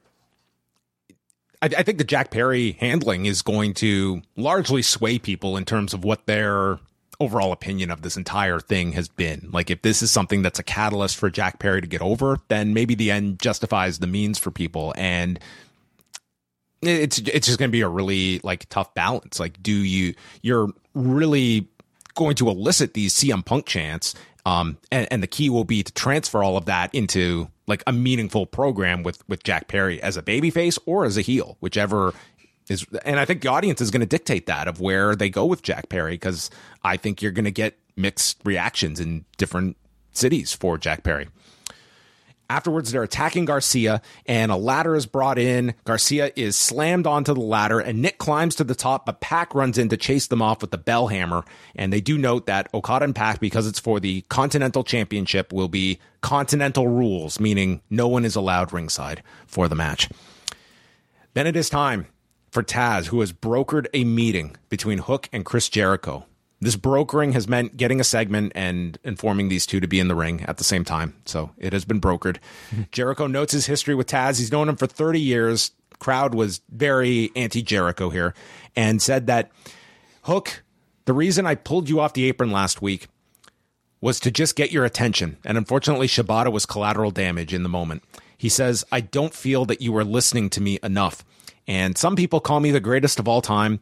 I, I think the Jack Perry handling is going to largely sway people in terms of what their overall opinion of this entire thing has been. Like, if this is something that's a catalyst for Jack Perry to get over, then maybe the end justifies the means for people. And it's it's just going to be a really like tough balance. Like, do you you're really going to elicit these C M Punk chants, um, and, and the key will be to transfer all of that into like a meaningful program with with Jack Perry as a babyface or as a heel, whichever is. And I think the audience is going to dictate that of where they go with Jack Perry, because I think you're going to get mixed reactions in different cities for Jack Perry. Afterwards, they're attacking Garcia, and a ladder is brought in. Garcia is slammed onto the ladder, and Nick climbs to the top, but Pac runs in to chase them off with the bell hammer. And they do note that Okada and Pac, because it's for the Continental Championship, will be Continental rules, meaning no one is allowed ringside for the match. Then it is time for Taz, who has brokered a meeting between Hook and Chris Jericho. This brokering has meant getting a segment and informing these two to be in the ring at the same time. So it has been brokered. Mm-hmm. Jericho notes his history with Taz. He's known him for thirty years. Crowd was very anti-Jericho here and said that, Hook, the reason I pulled you off the apron last week was to just get your attention. And unfortunately, Shibata was collateral damage in the moment. He says, I don't feel that you were listening to me enough. And some people call me the greatest of all time.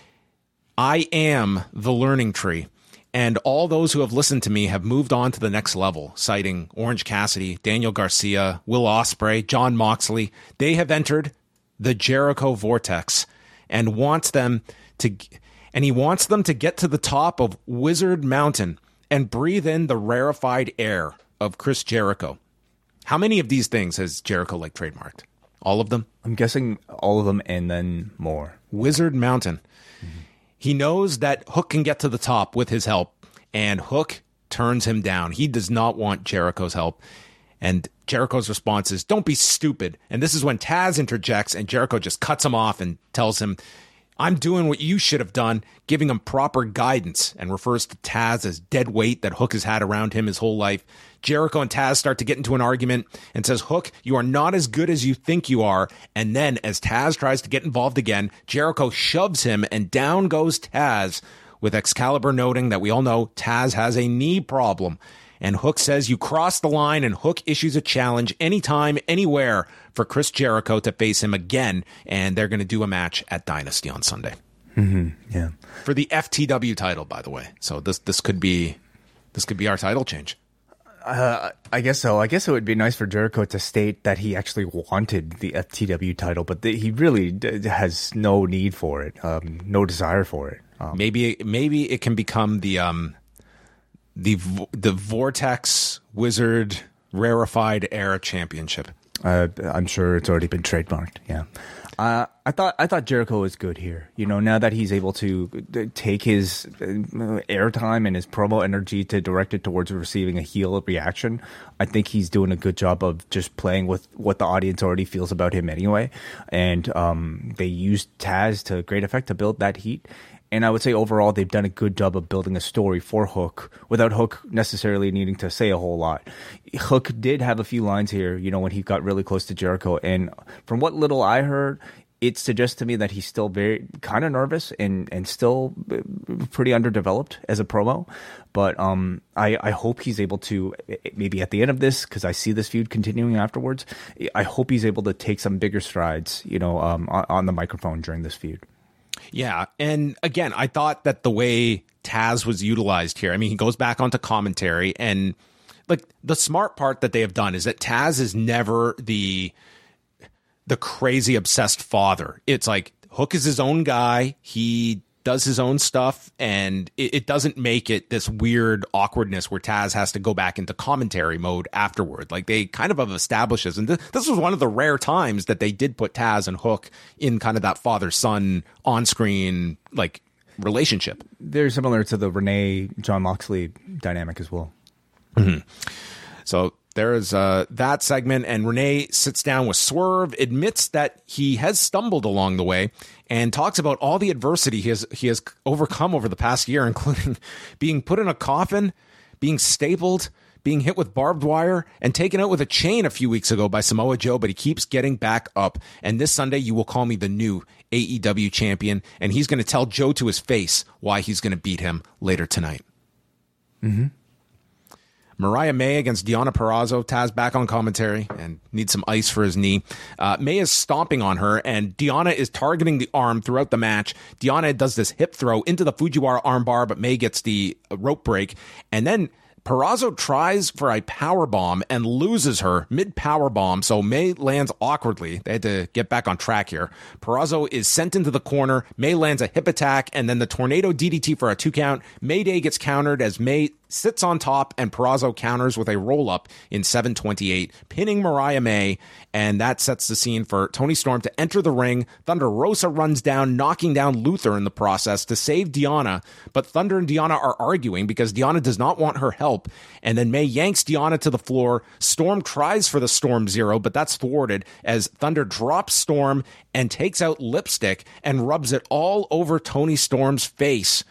I am the learning tree, and all those who have listened to me have moved on to the next level, citing Orange Cassidy, Daniel Garcia, Will Ospreay, Jon Moxley. They have entered the Jericho vortex and wants them to, and he wants them to get to the top of Wizard Mountain and breathe in the rarefied air of Chris Jericho. How many of these things has Jericho like trademarked? All of them? I'm guessing all of them and then more. Wizard Mountain. Mm-hmm. He knows that Hook can get to the top with his help, and Hook turns him down. He does not want Jericho's help. And Jericho's response is, don't be stupid. And this is when Taz interjects, and Jericho just cuts him off and tells him, I'm doing what you should have done, giving him proper guidance, and refers to Taz as dead weight that Hook has had around him his whole life. Jericho and Taz start to get into an argument and says, Hook, you are not as good as you think you are. And then as Taz tries to get involved again, Jericho shoves him and down goes Taz, with Excalibur noting that we all know Taz has a knee problem. And Hook says you cross the line, and Hook issues a challenge anytime, anywhere for Chris Jericho to face him again. And they're going to do a match at Dynasty on Sunday. Mm-hmm. Yeah. For the F T W title, by the way. So this this could be this could be our title change. Uh, I guess so. I guess it would be nice for Jericho to state that he actually wanted the F T W title, but the, he really d- has no need for it, um, no desire for it. Um, maybe maybe it can become the um the the Vortex Wizard Rarefied Era Championship. Uh, I'm sure it's already been trademarked. Yeah. Uh, I thought I thought Jericho was good here. You know, now that he's able to take his airtime and his promo energy to direct it towards receiving a heel reaction, I think he's doing a good job of just playing with what the audience already feels about him anyway. And um, they used Taz to great effect to build that heat. And I would say overall, they've done a good job of building a story for Hook without Hook necessarily needing to say a whole lot. Hook did have a few lines here, you know, when he got really close to Jericho. And from what little I heard, it suggests to me that he's still very kind of nervous and, and still pretty underdeveloped as a promo. But um, I, I hope he's able to, maybe at the end of this, because I see this feud continuing afterwards, I hope he's able to take some bigger strides, you know, um, on, on the microphone during this feud. Yeah, and again, I thought that the way Taz was utilized here, I mean, he goes back onto commentary, and like the smart part that they have done is that Taz is never the the crazy obsessed father. It's like Hook is his own guy. He does his own stuff, and it, it doesn't make it this weird awkwardness where Taz has to go back into commentary mode afterward. Like they kind of have established this, and th- this was one of the rare times that they did put Taz and Hook in kind of that father-son on-screen like relationship. They're similar to the Renee John Moxley dynamic as well. Mm-hmm. So there is uh, that segment, and Renee sits down with Swerve, admits that he has stumbled along the way, and talks about all the adversity he has he has overcome over the past year, including being put in a coffin, being stapled, being hit with barbed wire, and taken out with a chain a few weeks ago by Samoa Joe, but he keeps getting back up. And this Sunday, you will call me the new A E W champion, and he's going to tell Joe to his face why he's going to beat him later tonight. Mm-hmm. Mariah May against Deonna Purrazzo. Taz back on commentary and needs some ice for his knee. Uh, May is stomping on her, and Deonna is targeting the arm throughout the match. Deonna does this hip throw into the Fujiwara armbar, but May gets the rope break. And then Purrazzo tries for a power bomb and loses her mid power bomb, so May lands awkwardly. They had to get back on track here. Purrazzo is sent into the corner. May lands a hip attack and then the tornado D D T for a two count. Mayday gets countered as May sits on top, and Purrazzo counters with a roll-up in seven twenty-eight, pinning Mariah May, and that sets the scene for Toni Storm to enter the ring. Thunder Rosa runs down, knocking down Luther in the process to save Deonna, but Thunder and Deonna are arguing because Deonna does not want her help, and then May yanks Deonna to the floor. Storm tries for the Storm Zero, but that's thwarted as Thunder drops Storm and takes out Lipstick and rubs it all over Toni Storm's face.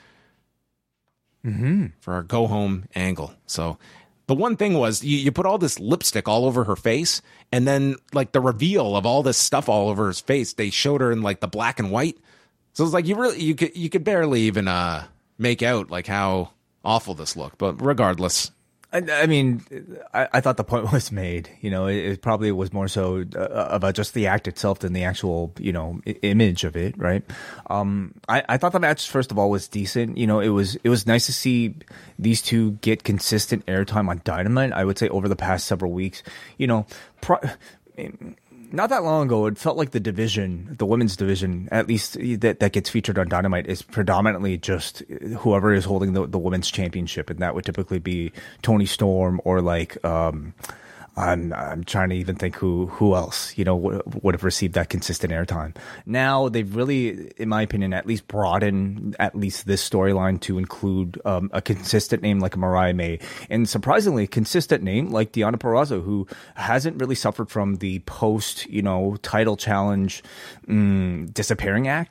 Mm-hmm. For our go home angle. So the one thing was you, you put all this lipstick all over her face, and then like the reveal of all this stuff all over his face, they showed her in like the black and white. So it's like you really you could you could barely even uh make out like how awful this looked. But regardless, I, I mean, I, I thought the point was made. You know, it, it probably was more so uh, about just the act itself than the actual, you know, I- image of it, right? Um, I, I thought the match, first of all, was decent. You know, it was it was nice to see these two get consistent airtime on Dynamite. I would say over the past several weeks. You know, pro- not that long ago, it felt like the division, the women's division, at least that, that gets featured on Dynamite, is predominantly just whoever is holding the, the women's championship. And that would typically be Toni Storm or like, um, I'm I'm trying to even think who who else, you know, w- would have received that consistent airtime. Now they've really, in my opinion, at least broadened at least this storyline to include um, a consistent name like Mariah May, and surprisingly, a consistent name like Deonna Purrazzo, who hasn't really suffered from the post, you know, title challenge mm, disappearing act. You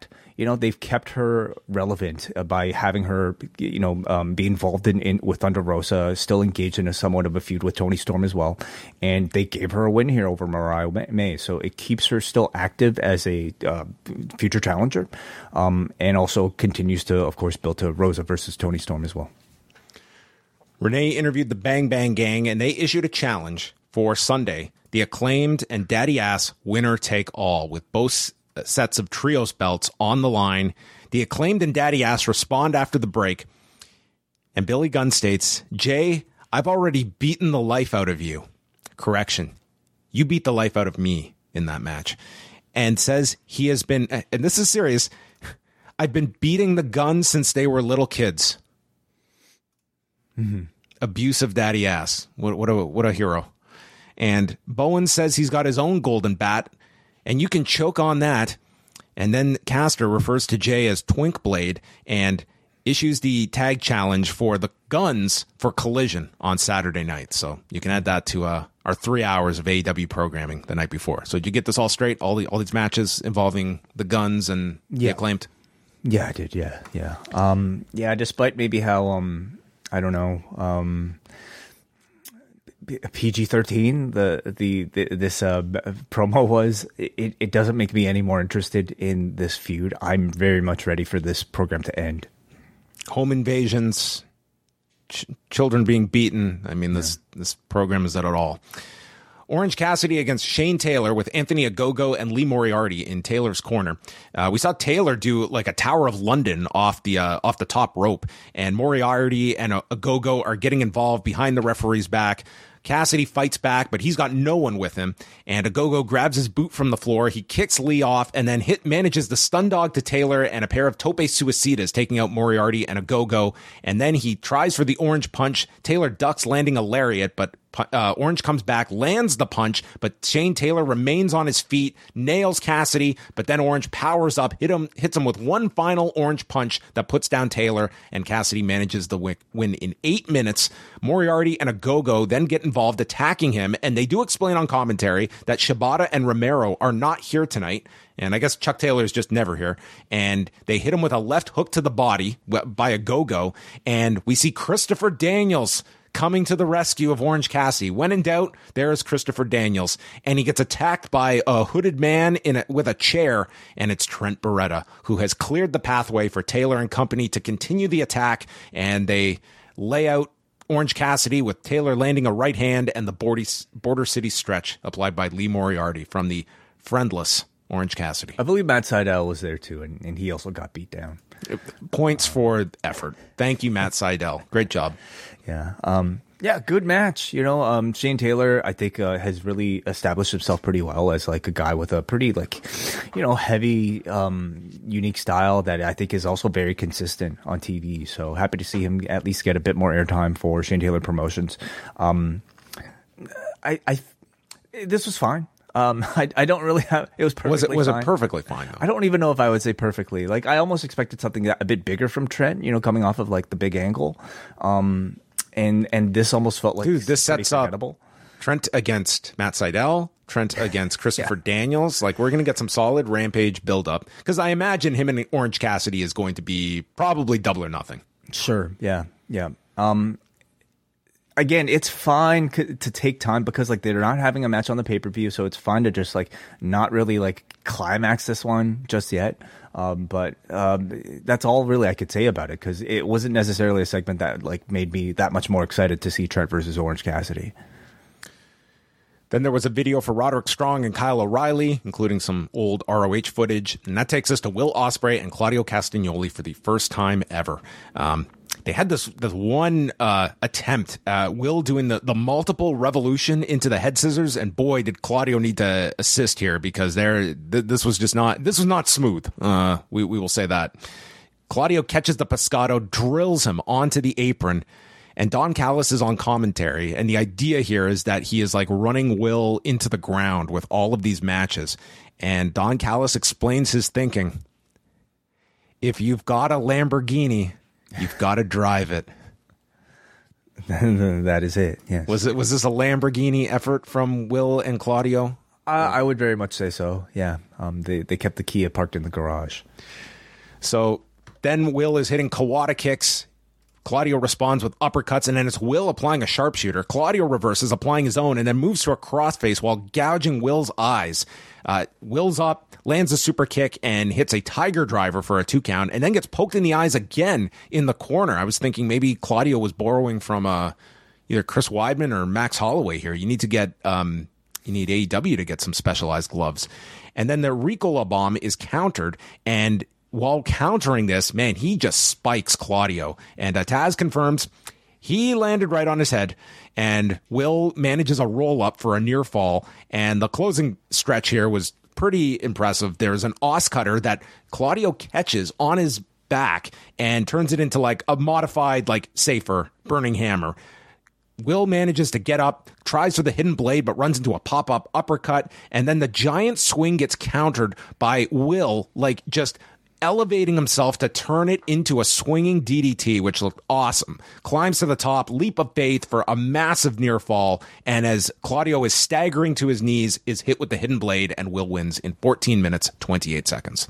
you know, they've kept her relevant uh, by having her, you know, um, be involved in, in with Thunder Rosa, still engaged in a somewhat of a feud with Toni Storm as well. And they gave her a win here over Mariah May. So it keeps her still active as a uh, future challenger, um, and also continues to, of course, build to Rosa versus Toni Storm as well. Renee interviewed the Bang Bang Gang, and they issued a challenge for Sunday, the Acclaimed and Daddy Ass winner take all, with both sets of trios belts on the line. The Acclaimed and Daddy Ass respond after the break, and Billy Gunn states, Jay, I've already beaten the life out of you. Correction, you beat the life out of me in that match. And says he has been, and this is serious, I've been beating the Gunn since they were little kids. Mm-hmm. Abusive Daddy Ass. What, what a what a hero. And Bowen says he's got his own golden bat, and you can choke on that. And then Caster refers to Jay as Twink Blade and issues the tag challenge for the Guns for Collision on Saturday night. So you can add that to uh, our three hours of A E W programming the night before. So did you get this all straight? All the all these matches involving the Guns and yeah. the Acclaimed? Yeah, I did. Yeah, yeah, um, yeah. Despite maybe how um, I don't know. Um, P G thirteen, the, the the this uh, promo was, it, it doesn't make me any more interested in this feud. I'm very much ready for this program to end. Home invasions, ch- children being beaten. I mean, this yeah. this program is that at all. Orange Cassidy against Shane Taylor with Anthony Ogogo and Lee Moriarty in Taylor's corner. Uh, we saw Taylor do like a Tower of London off the uh, off the top rope, and Moriarty and Ogogo are getting involved behind the referee's back. Cassidy fights back, but he's got no one with him. And Ogogo grabs his boot from the floor. He kicks Lee off and then hit manages the stun dog to Taylor and a pair of tope suicidas, taking out Moriarty and Ogogo. And then he tries for the orange punch. Taylor ducks, landing a lariat, but Uh, Orange comes back, lands the punch, but Shane Taylor remains on his feet, nails Cassidy, but then Orange powers up, hit him, hits him with one final Orange punch that puts down Taylor, and Cassidy manages the win in eight minutes. Moriarty and Ogogo then get involved, attacking him, and they do explain on commentary that Shibata and Romero are not here tonight, and I guess Chuck Taylor is just never here, and they hit him with a left hook to the body by Ogogo, and we see Christopher Daniels coming to the rescue of Orange Cassidy. When in doubt, there is Christopher Daniels, and he gets attacked by a hooded man in a, with a chair, and it's Trent Beretta, who has cleared the pathway for Taylor and company to continue the attack, and they lay out Orange Cassidy with Taylor landing a right hand and the Border City stretch applied by Lee Moriarty from the friendless Orange Cassidy. I believe Matt Sydal was there too, and, and he also got beat down. Points for effort. Thank you, Matt Sydal. Great job. Yeah. Um, yeah, good match. You know, um, Shane Taylor, I think, uh, has really established himself pretty well as like a guy with a pretty like, you know, heavy, um, unique style that I think is also very consistent on T V. So happy to see him at least get a bit more airtime for Shane Taylor Promotions. Um, I, I, this was fine. Um, I, I don't really have, it was perfectly was it, was fine. it perfectly fine though? I don't even know if I would say perfectly. Like, I almost expected something a bit bigger from Trent, you know, coming off of like the big angle. Um, and, and this almost felt like, dude, this sets up Trent against Matt Sydal, Trent against Christopher yeah. Daniels. Like, we're going to get some solid Rampage build up, because I imagine him and Orange Cassidy is going to be probably double or nothing. Sure. Yeah. Yeah. Um, Again, it's fine c- to take time because like they're not having a match on the pay-per-view, so it's fine to just like not really like climax this one just yet. Um, but um, that's all really I could say about it, because it wasn't necessarily a segment that like made me that much more excited to see Trent versus Orange Cassidy. Then there was a video for Roderick Strong and Kyle O'Reilly, including some old R O H footage, and that takes us to Will Ospreay and Claudio Castagnoli for the first time ever. Um, They had this this one uh, attempt, uh, Will doing the, the multiple revolution into the head scissors, and boy, did Claudio need to assist here, because there th- this was just not this was not smooth. Uh, we we will say that. Claudio catches the pescado, drills him onto the apron, and Don Callis is on commentary. And the idea here is that he is like running Will into the ground with all of these matches. And Don Callis explains his thinking: if you've got a Lamborghini, you've got to drive it. That is it. Yes. Was it? Was this a Lamborghini effort from Will and Claudio? Uh, I would very much say so. Yeah. Um, they they kept the Kia parked in the garage. So then Will is hitting Kawada kicks. Claudio responds with uppercuts, and then it's Will applying a sharpshooter. Claudio reverses, applying his own, and then moves to a crossface while gouging Will's eyes. Uh, Will's up, lands a super kick, and hits a tiger driver for a two count, and then gets poked in the eyes again in the corner. I was thinking maybe Claudio was borrowing from uh, either Chris Weidman or Max Holloway here. You need to get, um, you need A E W to get some specialized gloves. And then the Ricola bomb is countered, and while countering this, man, he just spikes Claudio. And uh, Taz confirms he landed right on his head. And Will manages a roll-up for a near fall. And the closing stretch here was pretty impressive. There's an os cutter that Claudio catches on his back and turns it into like a modified, like safer burning hammer. Will manages to get up, tries for the hidden blade, but runs into a pop-up uppercut. And then the giant swing gets countered by Will, like just elevating himself to turn it into a swinging D D T, which looked awesome. Climbs to the top, leap of faith for a massive near fall, and as Claudio is staggering to his knees, is hit with the hidden blade, and Will wins in fourteen minutes, twenty-eight seconds.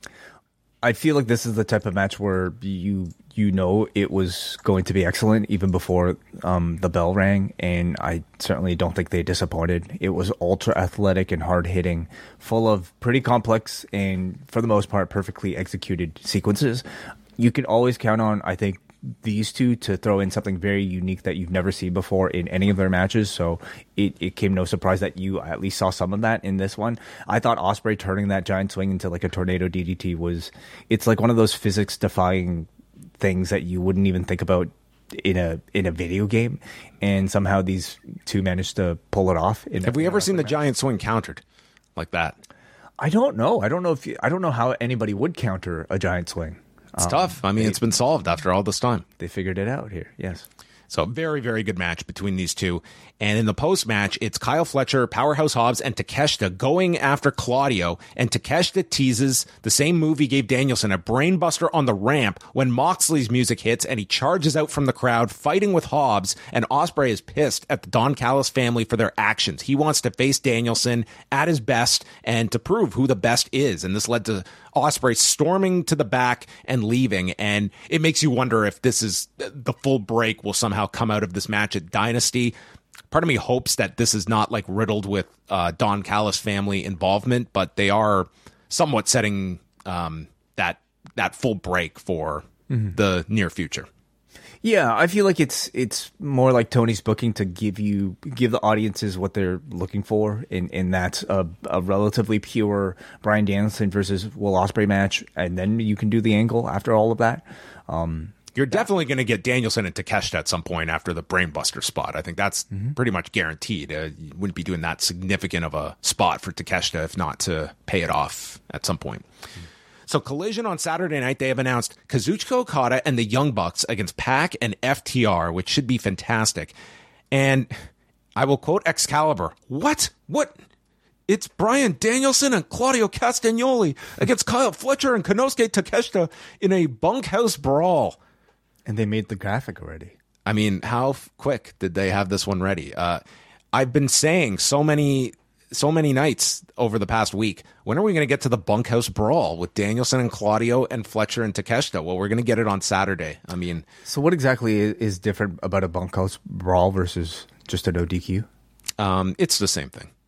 I feel like this is the type of match where you you know it was going to be excellent even before um, the bell rang, and I certainly don't think they disappointed. It was ultra athletic and hard hitting, full of pretty complex and for the most part perfectly executed sequences. You can always count on, I think, these two to throw in something very unique that you've never seen before in any of their matches. So it, it came no surprise that you at least saw some of that in this one. I thought Ospreay turning that giant swing into like a tornado D D T was, it's like one of those physics defying things that you wouldn't even think about in a in a video game, and somehow these two managed to pull it off. In Have we ever seen the match. Giant swing countered like that? I don't know. I don't know if you, I don't know how anybody would counter a giant swing. It's um, tough. I mean, they, it's been solved after all this time. They figured it out here. Yes. So very, very good match between these two. And in the post-match, it's Kyle Fletcher, Powerhouse Hobbs, and Takeshita going after Claudio. And Takeshita teases the same move he gave Danielson, a brainbuster on the ramp, when Moxley's music hits and he charges out from the crowd, fighting with Hobbs. And Ospreay is pissed at the Don Callis family for their actions. He wants to face Danielson at his best and to prove who the best is. And this led to Ospreay storming to the back and leaving. And it makes you wonder if this is the full break will somehow come out of this match at Dynasty. Part of me hopes that this is not like riddled with uh, Don Callis family involvement, but they are somewhat setting um, that that full break for mm-hmm. the near future. Yeah, I feel like it's it's more like Tony's booking to give you give the audiences what they're looking for, in in that a, a relatively pure Bryan Danielson versus Will Ospreay match, and then you can do the angle after all of that. Um, You're definitely going to get Danielson and Takeshita at some point after the Brainbuster spot. I think that's mm-hmm. pretty much guaranteed. Uh, you wouldn't be doing that significant of a spot for Takeshita if not to pay it off at some point. Mm-hmm. So Collision on Saturday night, they have announced Kazuchika Okada and the Young Bucks against Pac and F T R, which should be fantastic. And I will quote Excalibur. What? What? It's Bryan Danielson and Claudio Castagnoli against Kyle Fletcher and Konosuke Takeshita in a bunkhouse brawl. And they made the graphic already. I mean, how f- quick did they have this one ready? Uh, I've been saying so many... so many nights over the past week, when are we going to get to the bunkhouse brawl with Danielson and Claudio and Fletcher and Takeshita? Well, we're going to get it on Saturday. I mean, so what exactly is different about a bunkhouse brawl versus just an O D Q? Um, it's the same thing.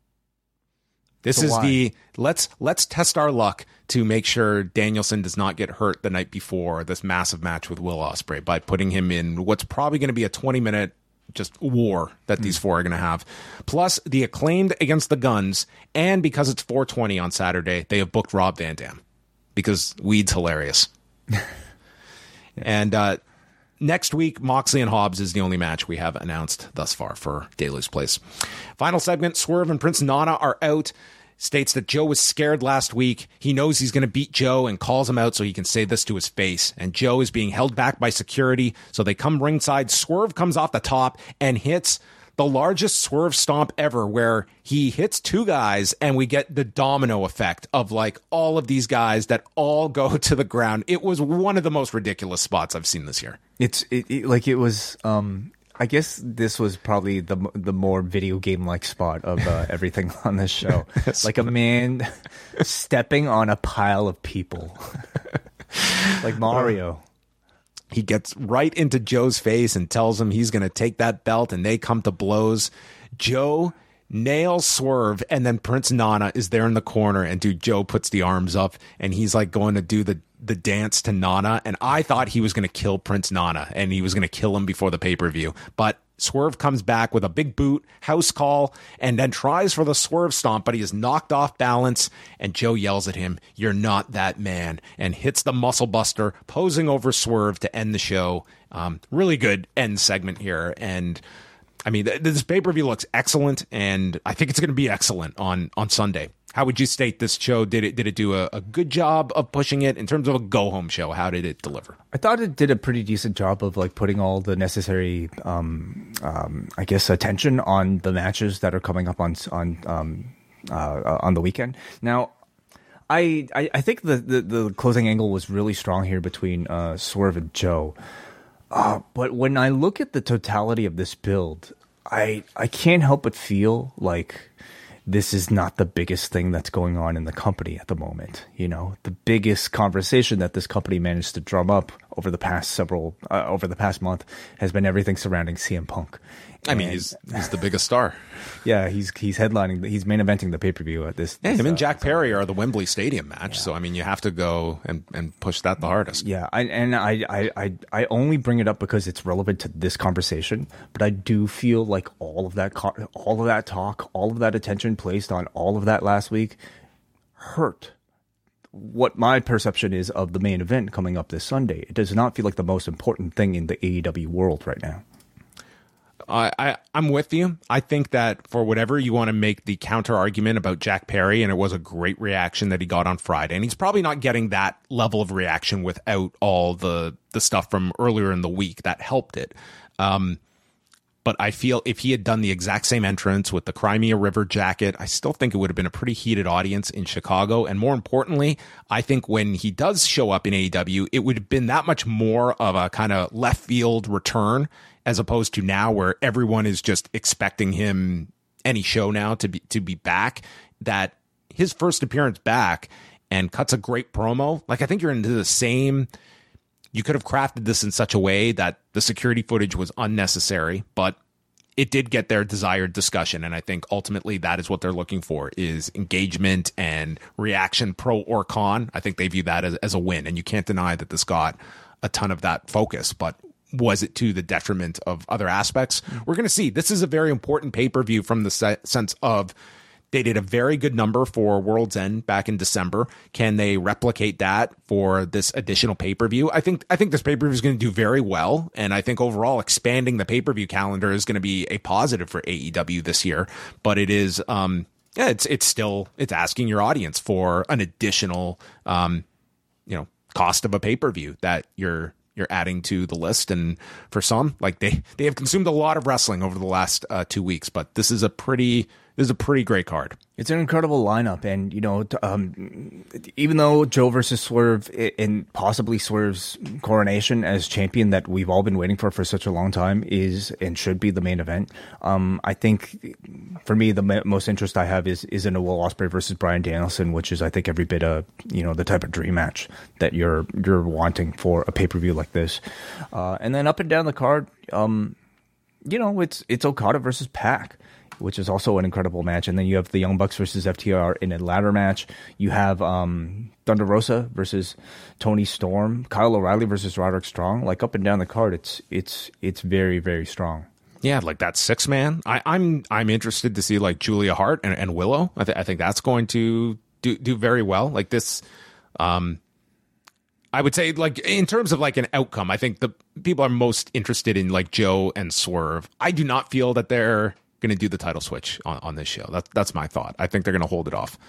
This so is why? the let's let's test our luck to make sure Danielson does not get hurt the night before this massive match with Will Ospreay by putting him in what's probably going to be a twenty minute just war that these four are going to have. Plus the Acclaimed against the Guns, and because it's four twenty on Saturday, they have booked Rob Van Dam because weed's hilarious. yeah. And uh, next week, Moxley and Hobbs is the only match we have announced thus far for Daily's Place. Final segment, Swerve and Prince Nana are out. States that Joe was scared last week. He knows he's going to beat Joe and calls him out so he can say this to his face. And Joe is being held back by security. So they come ringside. Swerve comes off the top and hits the largest Swerve stomp ever, where he hits two guys and we get the domino effect of like all of these guys that all go to the ground. It was one of the most ridiculous spots I've seen this year. It's it, it, like it was... Um... I guess this was probably the the more video game like spot of uh, everything on this show. Like a man stepping on a pile of people. Like Mario. He gets right into Joe's face and tells him he's going to take that belt, and they come to blows. Joe nails Swerve, and then Prince Nana is there in the corner, and dude, Joe puts the arms up, and he's like going to do the, the dance to Nana, and I thought he was going to kill Prince Nana, and he was going to kill him before the pay-per-view, but Swerve comes back with a big boot, house call, and then tries for the Swerve stomp, but he is knocked off balance, and Joe yells at him, "You're not that man," and hits the muscle buster, posing over Swerve to end the show. Um, really good end segment here, and I mean, th- this pay-per-view looks excellent, and I think it's going to be excellent on, on Sunday. How would you state this show? Did it did it do a, a good job of pushing it in terms of a go-home show? How did it deliver? I thought it did a pretty decent job of like putting all the necessary, um, um, I guess, attention on the matches that are coming up on on um, uh, on the weekend. Now, I I, I think the, the the closing angle was really strong here between uh, Swerve and Joe. Uh, but when I look at the totality of this build, I I can't help but feel like this is not the biggest thing that's going on in the company at the moment. You know, the biggest conversation that this company managed to drum up over the past several, uh, over the past month has been everything surrounding C M Punk. I mean, he's he's the biggest star. Yeah, he's he's headlining, he's main eventing the pay per view at this. Yeah, this, him and uh, Jack Perry are the Wembley Stadium match, yeah. So I mean, you have to go and, and push that the hardest. Yeah, I, and I, I I I only bring it up because it's relevant to this conversation. But I do feel like all of that, all of that talk, all of that attention placed on all of that last week hurt what my perception is of the main event coming up this Sunday. It does not feel like the most important thing in the A E W world right now. I, I, I'm with you. I think that for whatever you want to make the counter argument about Jack Perry, and it was a great reaction that he got on Friday, and he's probably not getting that level of reaction without all the, the stuff from earlier in the week that helped it. Um, but I feel if he had done the exact same entrance with the Crimea River jacket, I still think it would have been a pretty heated audience in Chicago. And more importantly, I think when he does show up in A E W, it would have been that much more of a kind of left field return, as opposed to now where everyone is just expecting him any show now to be to be back. That his first appearance back and cuts a great promo. Like, I think you're into the same. You could have crafted this in such a way that the security footage was unnecessary, but it did get their desired discussion. And I think ultimately that is what they're looking for, is engagement and reaction, pro or con. I think they view that as, as a win. And you can't deny that this got a ton of that focus, but was it to the detriment of other aspects? We're going to see. This is a very important pay-per-view from the se- sense of they did a very good number for World's End back in December. Can they replicate that for this additional pay-per-view? I think I think this pay-per-view is going to do very well, and I think overall expanding the pay-per-view calendar is going to be a positive for A E W this year. But it is, um, yeah, it's it's still it's asking your audience for an additional, um, you know, cost of a pay-per-view that you're. You're adding to the list. And for some, like they, they have consumed a lot of wrestling over the last uh, two weeks, but this is a pretty, this is a pretty great card. It's an incredible lineup. And, you know, um, even though Joe versus Swerve and possibly Swerve's coronation as champion that we've all been waiting for for such a long time is and should be the main event. Um, I think for me, the m- most interest I have is, is in a Will Ospreay versus Bryan Danielson, which is, I think, every bit of, you know, the type of dream match that you're, you're wanting for a pay-per-view like this. Uh, and then up and down the card, um, you know, it's, it's Okada versus Pac, which is also an incredible match. And then you have the Young Bucks versus F T R in a ladder match. You have um, Thunder Rosa versus Tony Storm, Kyle O'Reilly versus Roderick Strong. Like, up and down the card, it's it's it's very, very strong. Yeah, like that six man. I, I'm I'm interested to see like Julia Hart and, and Willow. I, th- I think that's going to do do very well. Like this, um, I would say, like, in terms of like an outcome, I think the people are most interested in like Joe and Swerve. I do not feel that they're going to do the title switch on, on this show. That's that's my thought. I think they're going to hold it off.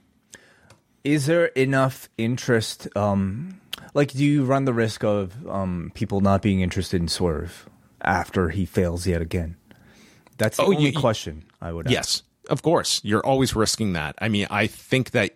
Is there enough interest? Um, like, do you run the risk of um, people not being interested in Swerve after he fails yet again? That's the oh, only you, question I would ask. Yes, of course. You're always risking that. I mean, I think that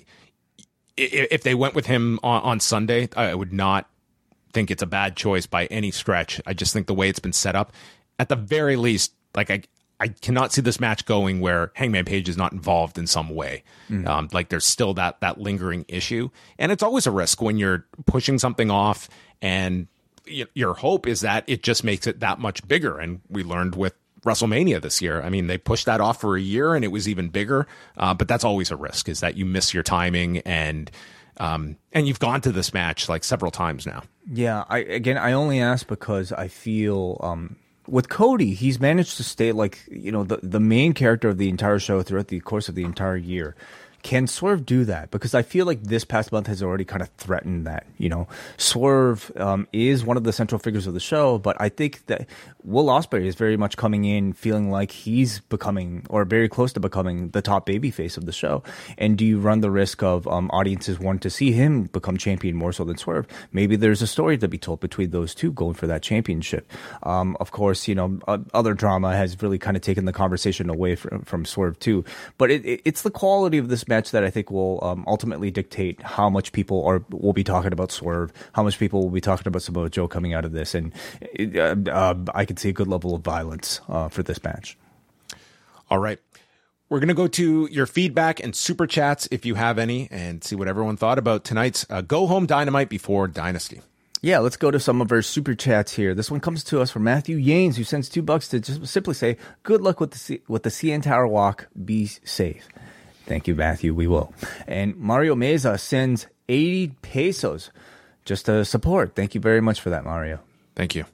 if they went with him on, on Sunday, I would not think it's a bad choice by any stretch. I just think the way it's been set up, at the very least, like I I cannot see this match going where Hangman Page is not involved in some way. Mm. Um, like there's still that that lingering issue, and it's always a risk when you're pushing something off, and y- your hope is that it just makes it that much bigger. And we learned with WrestleMania this year. I mean, they pushed that off for a year, and it was even bigger. Uh, but that's always a risk, is that you miss your timing, and um, and you've gone to this match like several times now. Yeah, I again, I only ask because I feel. Um, With Cody, he's managed to stay like, you know, the, the main character of the entire show throughout the course of the entire year. Can Swerve do that? Because I feel like this past month has already kind of threatened that. You know, Swerve um, is one of the central figures of the show, but I think that Will Ospreay is very much coming in feeling like he's becoming, or very close to becoming, the top babyface of the show. And do you run the risk of um, audiences wanting to see him become champion more so than Swerve? Maybe there's a story to be told between those two going for that championship. Um, of course, you know, uh, other drama has really kind of taken the conversation away from, from Swerve too. But it, it, it's the quality of this match that I think will um, ultimately dictate how much people are will be talking about Swerve, how much people will be talking about Samoa Joe coming out of this, and uh, uh, I could see a good level of violence uh, for this match. All right, we're gonna go to your feedback and super chats if you have any, and see what everyone thought about tonight's uh, Go Home Dynamite before Dynasty. Yeah, let's go to some of our super chats here. This one comes to us from Matthew Yanes, who sends two bucks to just simply say, "Good luck with the C- with the C N Tower walk. Be safe." Thank you, Matthew. We will. And Mario Meza sends eighty pesos just to support. Thank you very much for that, Mario. Thank you.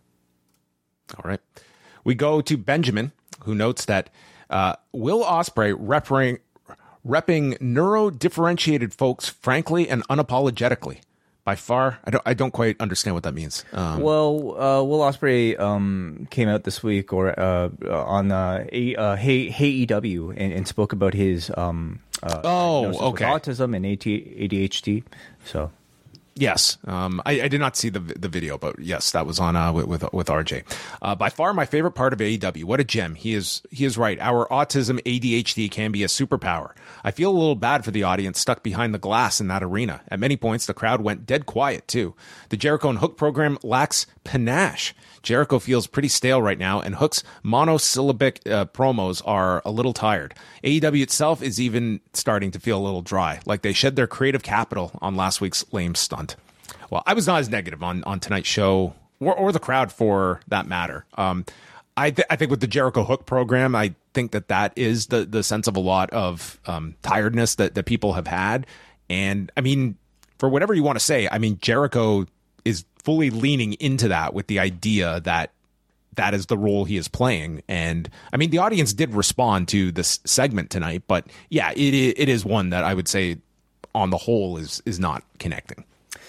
All right. We go to Benjamin, who notes that uh, Will Ospreay repping, repping neuro-differentiated folks frankly and unapologetically. By far, I don't. I don't quite understand what that means. Um, well, uh, Will Ospreay um, came out this week, or uh, on uh, a, uh, Hey Hey E W, and, and spoke about his um, uh, oh, okay, autism and A D H D. So. Yes, um, I, I did not see the the video, but yes, that was on uh, with, with with R J. Uh, by far, my favorite part of A E W. What a gem! He is he is right. Our autism A D H D can be a superpower. I feel a little bad for the audience stuck behind the glass in that arena. At many points, the crowd went dead quiet too. The Jericho and Hook program lacks panache. Jericho feels pretty stale right now, and Hook's monosyllabic uh, promos are a little tired. A E W itself is even starting to feel a little dry, like they shed their creative capital on last week's lame stunt. Well, I was not as negative on, on tonight's show, or, or the crowd for that matter. Um, I, th- I think with the Jericho Hook program, I think that that is the, the sense of a lot of um, tiredness that, that people have had. And, I mean, for whatever you want to say, I mean, Jericho is fully leaning into that with the idea that that is the role he is playing. And I mean, the audience did respond to this segment tonight, but yeah, it it is one that I would say on the whole is is not connecting.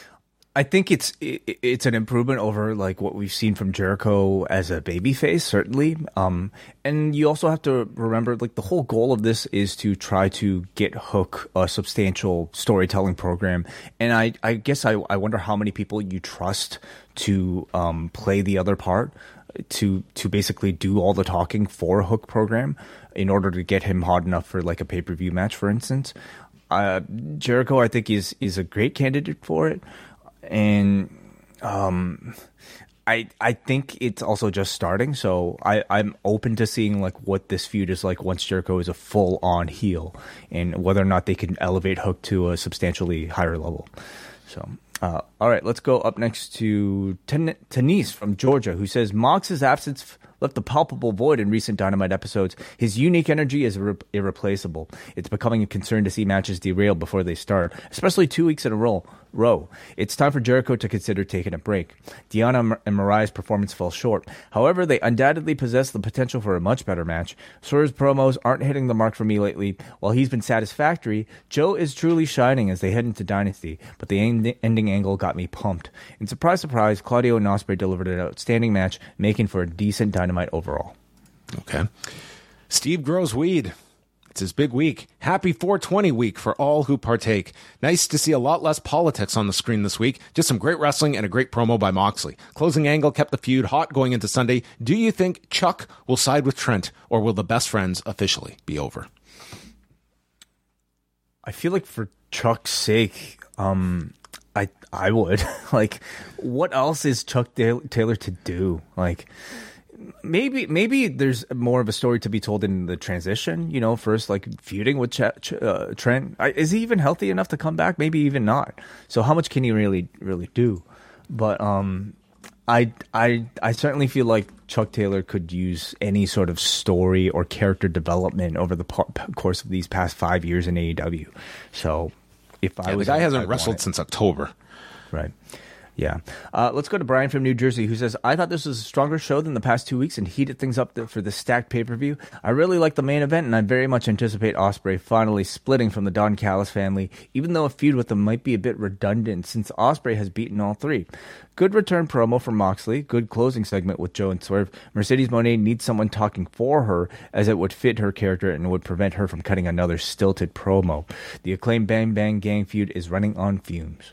I think it's it's an improvement over like what we've seen from Jericho as a babyface, certainly. Um, and you also have to remember, like, the whole goal of this is to try to get Hook a substantial storytelling program. And I, I guess I, I wonder how many people you trust to um, play the other part, to to basically do all the talking for a Hook program in order to get him hot enough for like a pay per view match, for instance. Uh, Jericho, I think, is is a great candidate for it. And um, I I think it's also just starting, so I, I'm open to seeing like what this feud is like once Jericho is a full on heel, and whether or not they can elevate Hook to a substantially higher level. So, uh, all right, let's go up next to Ten- Tanise from Georgia, who says Mox's absence f- left a palpable void in recent Dynamite episodes. His unique energy is irre- irreplaceable. It's becoming a concern to see matches derailed before they start, especially two weeks in a row. row. It's time for Jericho to consider taking a break. Deonna and Mariah's performance fell short. However, they undoubtedly possess the potential for a much better match. Swerve's promos aren't hitting the mark for me lately. While he's been satisfactory, Joe is truly shining as they head into Dynasty, but the end- ending angle got me pumped. And surprise, surprise, Claudio and Ospreay delivered an outstanding match, making for a decent Dynamite overall. Okay. Steve grows weed. It's his big week. Happy four twenty week for all who partake. Nice to see a lot less politics on the screen this week. Just some great wrestling and a great promo by Moxley. Closing angle kept the feud hot going into Sunday. Do you think Chuck will side with Trent, or will the best friends officially be over? I feel like for Chuck's sake, um, I I would. Like, what else is Chuck Taylor to do? Like, maybe maybe there's more of a story to be told in the transition. You know, first like feuding with Ch- Ch- uh, Trent. I, is he even healthy enough to come back? Maybe even not. So how much can he really really do? But um, I I I certainly feel like Chuck Taylor could use any sort of story or character development over the par- course of these past five years in A E W. So if I yeah, was the guy him, hasn't I'd wrestled want it. since October. Right. Yeah. Uh, let's go to Brian from New Jersey, who says, I thought this was a stronger show than the past two weeks and heated things up for the stacked pay-per-view. I really like the main event, and I very much anticipate Ospreay finally splitting from the Don Callis family, even though a feud with them might be a bit redundant since Ospreay has beaten all three. Good return promo from Moxley, good closing segment with Joe and Swerve. Mercedes Moné needs someone talking for her, as it would fit her character and would prevent her from cutting another stilted promo. The Acclaimed Bang Bang Gang feud is running on fumes.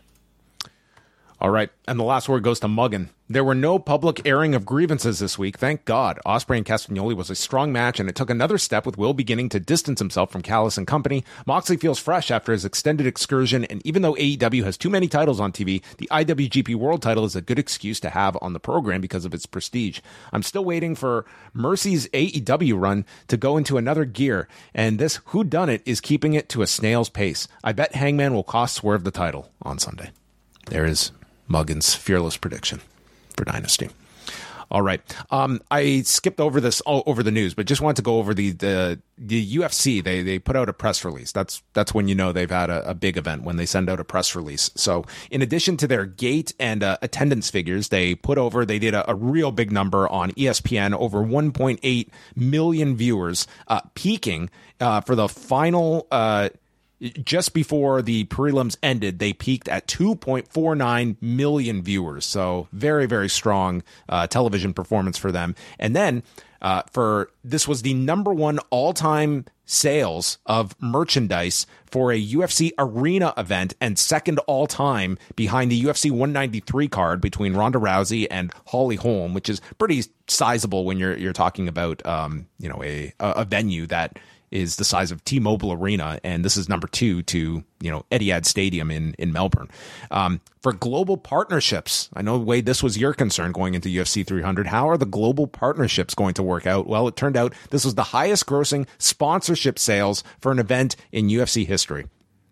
All right, and the last word goes to Muggin. There were no public airing of grievances this week, thank God. Ospreay and Castagnoli was a strong match, and it took another step with Will beginning to distance himself from Callis and company. Moxley feels fresh after his extended excursion, and even though A E W has too many titles on T V, the I W G P World title is a good excuse to have on the program because of its prestige. I'm still waiting for Mercy's A E W run to go into another gear, and this whodunit is keeping it to a snail's pace. I bet Hangman will cost Swerve the title on Sunday. There is Muggin's fearless prediction for Dynasty. All right. Um, I skipped over this oh, over the news, but just wanted to go over the the, the U F C. They they put out a press release. That's that's when you know they've had a, a big event, when they send out a press release. So in addition to their gate and uh, attendance figures, they put over they did a, a real big number on E S P N, over one point eight million viewers, uh, peaking uh, for the final. Uh, Just before the prelims ended, they peaked at two point four nine million viewers. So very, very strong uh, television performance for them. And then uh, for this was the number one all-time sales of merchandise for a U F C arena event, and second all-time behind the U F C one ninety-three card between Ronda Rousey and Holly Holm, which is pretty sizable when you're you're talking about um, you know a a venue that is the size of T-Mobile Arena, and this is number two to, you know, Etihad Stadium in, in Melbourne. Um, for global partnerships, I know, Wade, this was your concern going into U F C three hundred. How are the global partnerships going to work out? Well, it turned out this was the highest grossing sponsorship sales for an event in U F C history.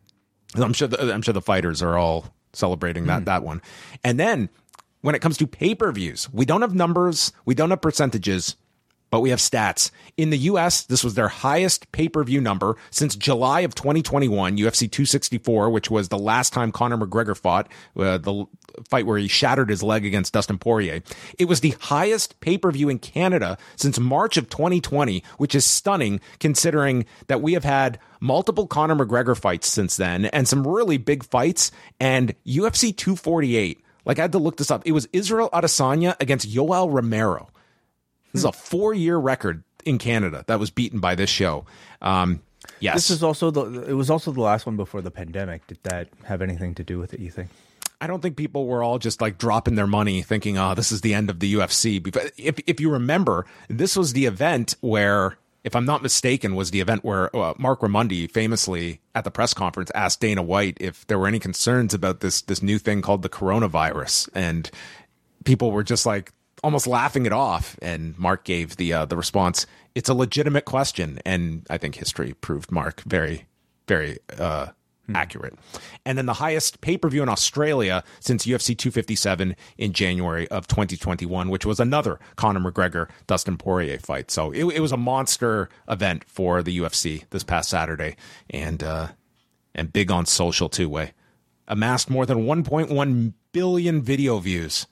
I'm sure the, I'm sure the fighters are all celebrating that, mm. that one. And then when it comes to pay-per-views, we don't have numbers, we don't have percentages, but we have stats. In the U S, this was their highest pay-per-view number since July of twenty twenty-one, U F C two sixty-four, which was the last time Conor McGregor fought, uh, the fight where he shattered his leg against Dustin Poirier. It was the highest pay-per-view in Canada since March of twenty twenty, which is stunning considering that we have had multiple Conor McGregor fights since then and some really big fights. And U F C two forty-eight, like I had to look this up, it was Israel Adesanya against Yoel Romero. This is a four-year record in Canada that was beaten by this show. Um, yes, this is also the. It was also the last one before the pandemic. Did that have anything to do with it, you think? I don't think people were all just like dropping their money, thinking, "Oh, this is the end of the U F C." Because if if you remember, this was the event where, if I'm not mistaken, was the event where uh, Mark Raimondi famously at the press conference asked Dana White if there were any concerns about this this new thing called the coronavirus, and people were just like almost laughing it off, and Mark gave the uh, the response, "It's a legitimate question," and I think history proved Mark very, very uh, hmm. accurate. And then the highest pay-per-view in Australia since U F C two fifty-seven in January of twenty twenty-one, which was another Conor McGregor Dustin Poirier fight. So it, it was a monster event for the U F C this past Saturday, and uh, and big on social too. Way amassed more than one point one billion video views.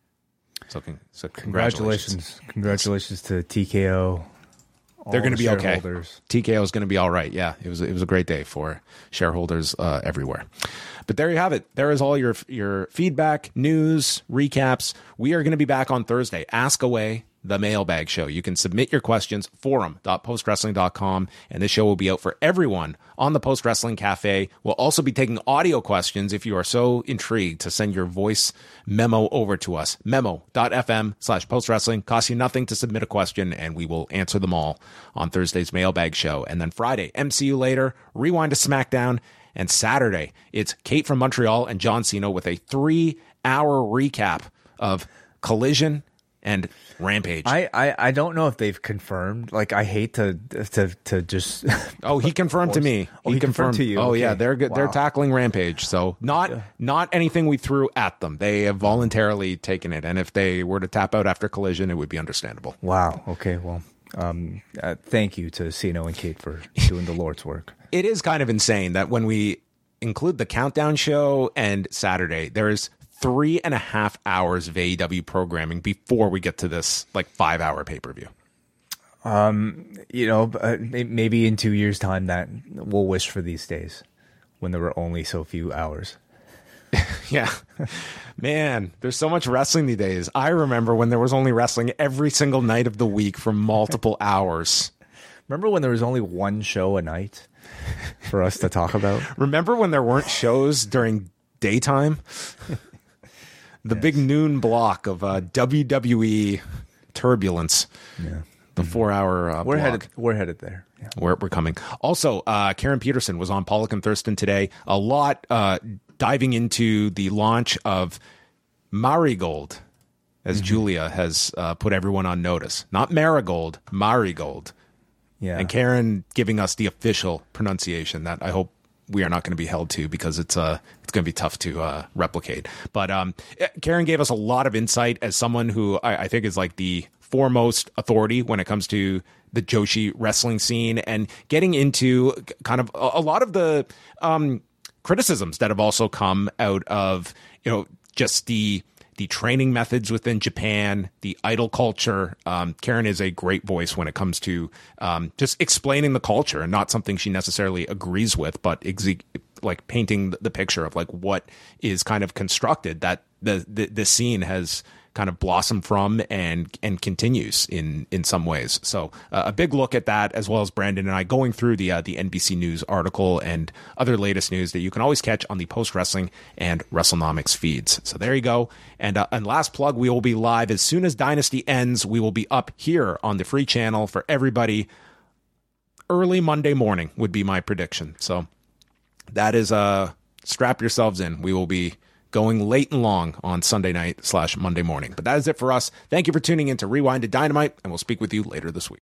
So, so congratulations. congratulations, congratulations to T K O. They're going to be okay. T K O is going to be all right. Yeah, it was it was a great day for shareholders uh, everywhere. But there you have it. There is all your your feedback, news, recaps. We are going to be back on Thursday. Ask away. The Mailbag Show. You can submit your questions, forum dot post wrestling dot com, and this show will be out for everyone on the Post Wrestling Cafe. We'll also be taking audio questions if you are so intrigued to send your voice memo over to us. memo dot f m slash post wrestling. Costs you nothing to submit a question, and we will answer them all on Thursday's Mailbag Show. And then Friday, M C U later, Rewind to SmackDown, and Saturday, it's Kate from Montreal and John Cena with a three-hour recap of Collision and Rampage. I, I, I don't know if they've confirmed. Like, I hate to to to just. Oh, he confirmed to me. Oh, he confirmed to you. Oh, Okay. yeah, they're good. They're Wow. tackling Rampage. So not not anything we threw at them. They have voluntarily taken it, and if they were to tap out after Collision, it would be understandable. Wow. Okay. Well, um, uh, thank you to Cino and Kate for doing the Lord's work. It is kind of insane that when we include the Countdown show and Saturday, there is three and a half hours of A E W programming before we get to this like five hour pay per view. You know, uh, may- maybe in two years' time, that we'll wish for these days when there were only so few hours. Yeah, man, there's so much wrestling these days. I remember when there was only wrestling every single night of the week for multiple hours. Remember when there was only one show a night for us to talk about? Remember when there weren't shows during daytime? The big noon block of uh, W W E turbulence. Yeah. The four-hour uh, We're block. headed. We're headed there. Yeah. We're, we're coming. Also, uh, Karen Peterson was on Pollock and Thurston today. A lot uh, diving into the launch of Marigold, as Mm-hmm. Julia has uh, put everyone on notice. Not Marigold, Marigold. Yeah. And Karen giving us the official pronunciation that I hope we are not going to be held to, because it's uh it's going to be tough to uh, replicate. But um, Karen gave us a lot of insight as someone who I, I think is like the foremost authority when it comes to the Joshi wrestling scene, and getting into kind of a, a lot of the um, criticisms that have also come out of, you know, just the the training methods within Japan, the idol culture. Um, Karen is a great voice when it comes to um, just explaining the culture, and not something she necessarily agrees with, but exe- like painting the picture of like what is kind of constructed that the the, the scene has kind of blossomed from and and continues in in some ways. So uh, a big look at that, as well as Brandon and I going through the uh, the N B C News article and other latest news that you can always catch on the Post Wrestling and WrestleNomics feeds. So there you go. And uh, and last plug, we will be live as soon as Dynasty ends. We will be up here on the free channel for everybody early Monday morning would be my prediction. So that is uh strap yourselves in. We will be going late and long on Sunday night slash Monday morning. But that is it for us. Thank you for tuning in to Rewind to Dynamite, and we'll speak with you later this week.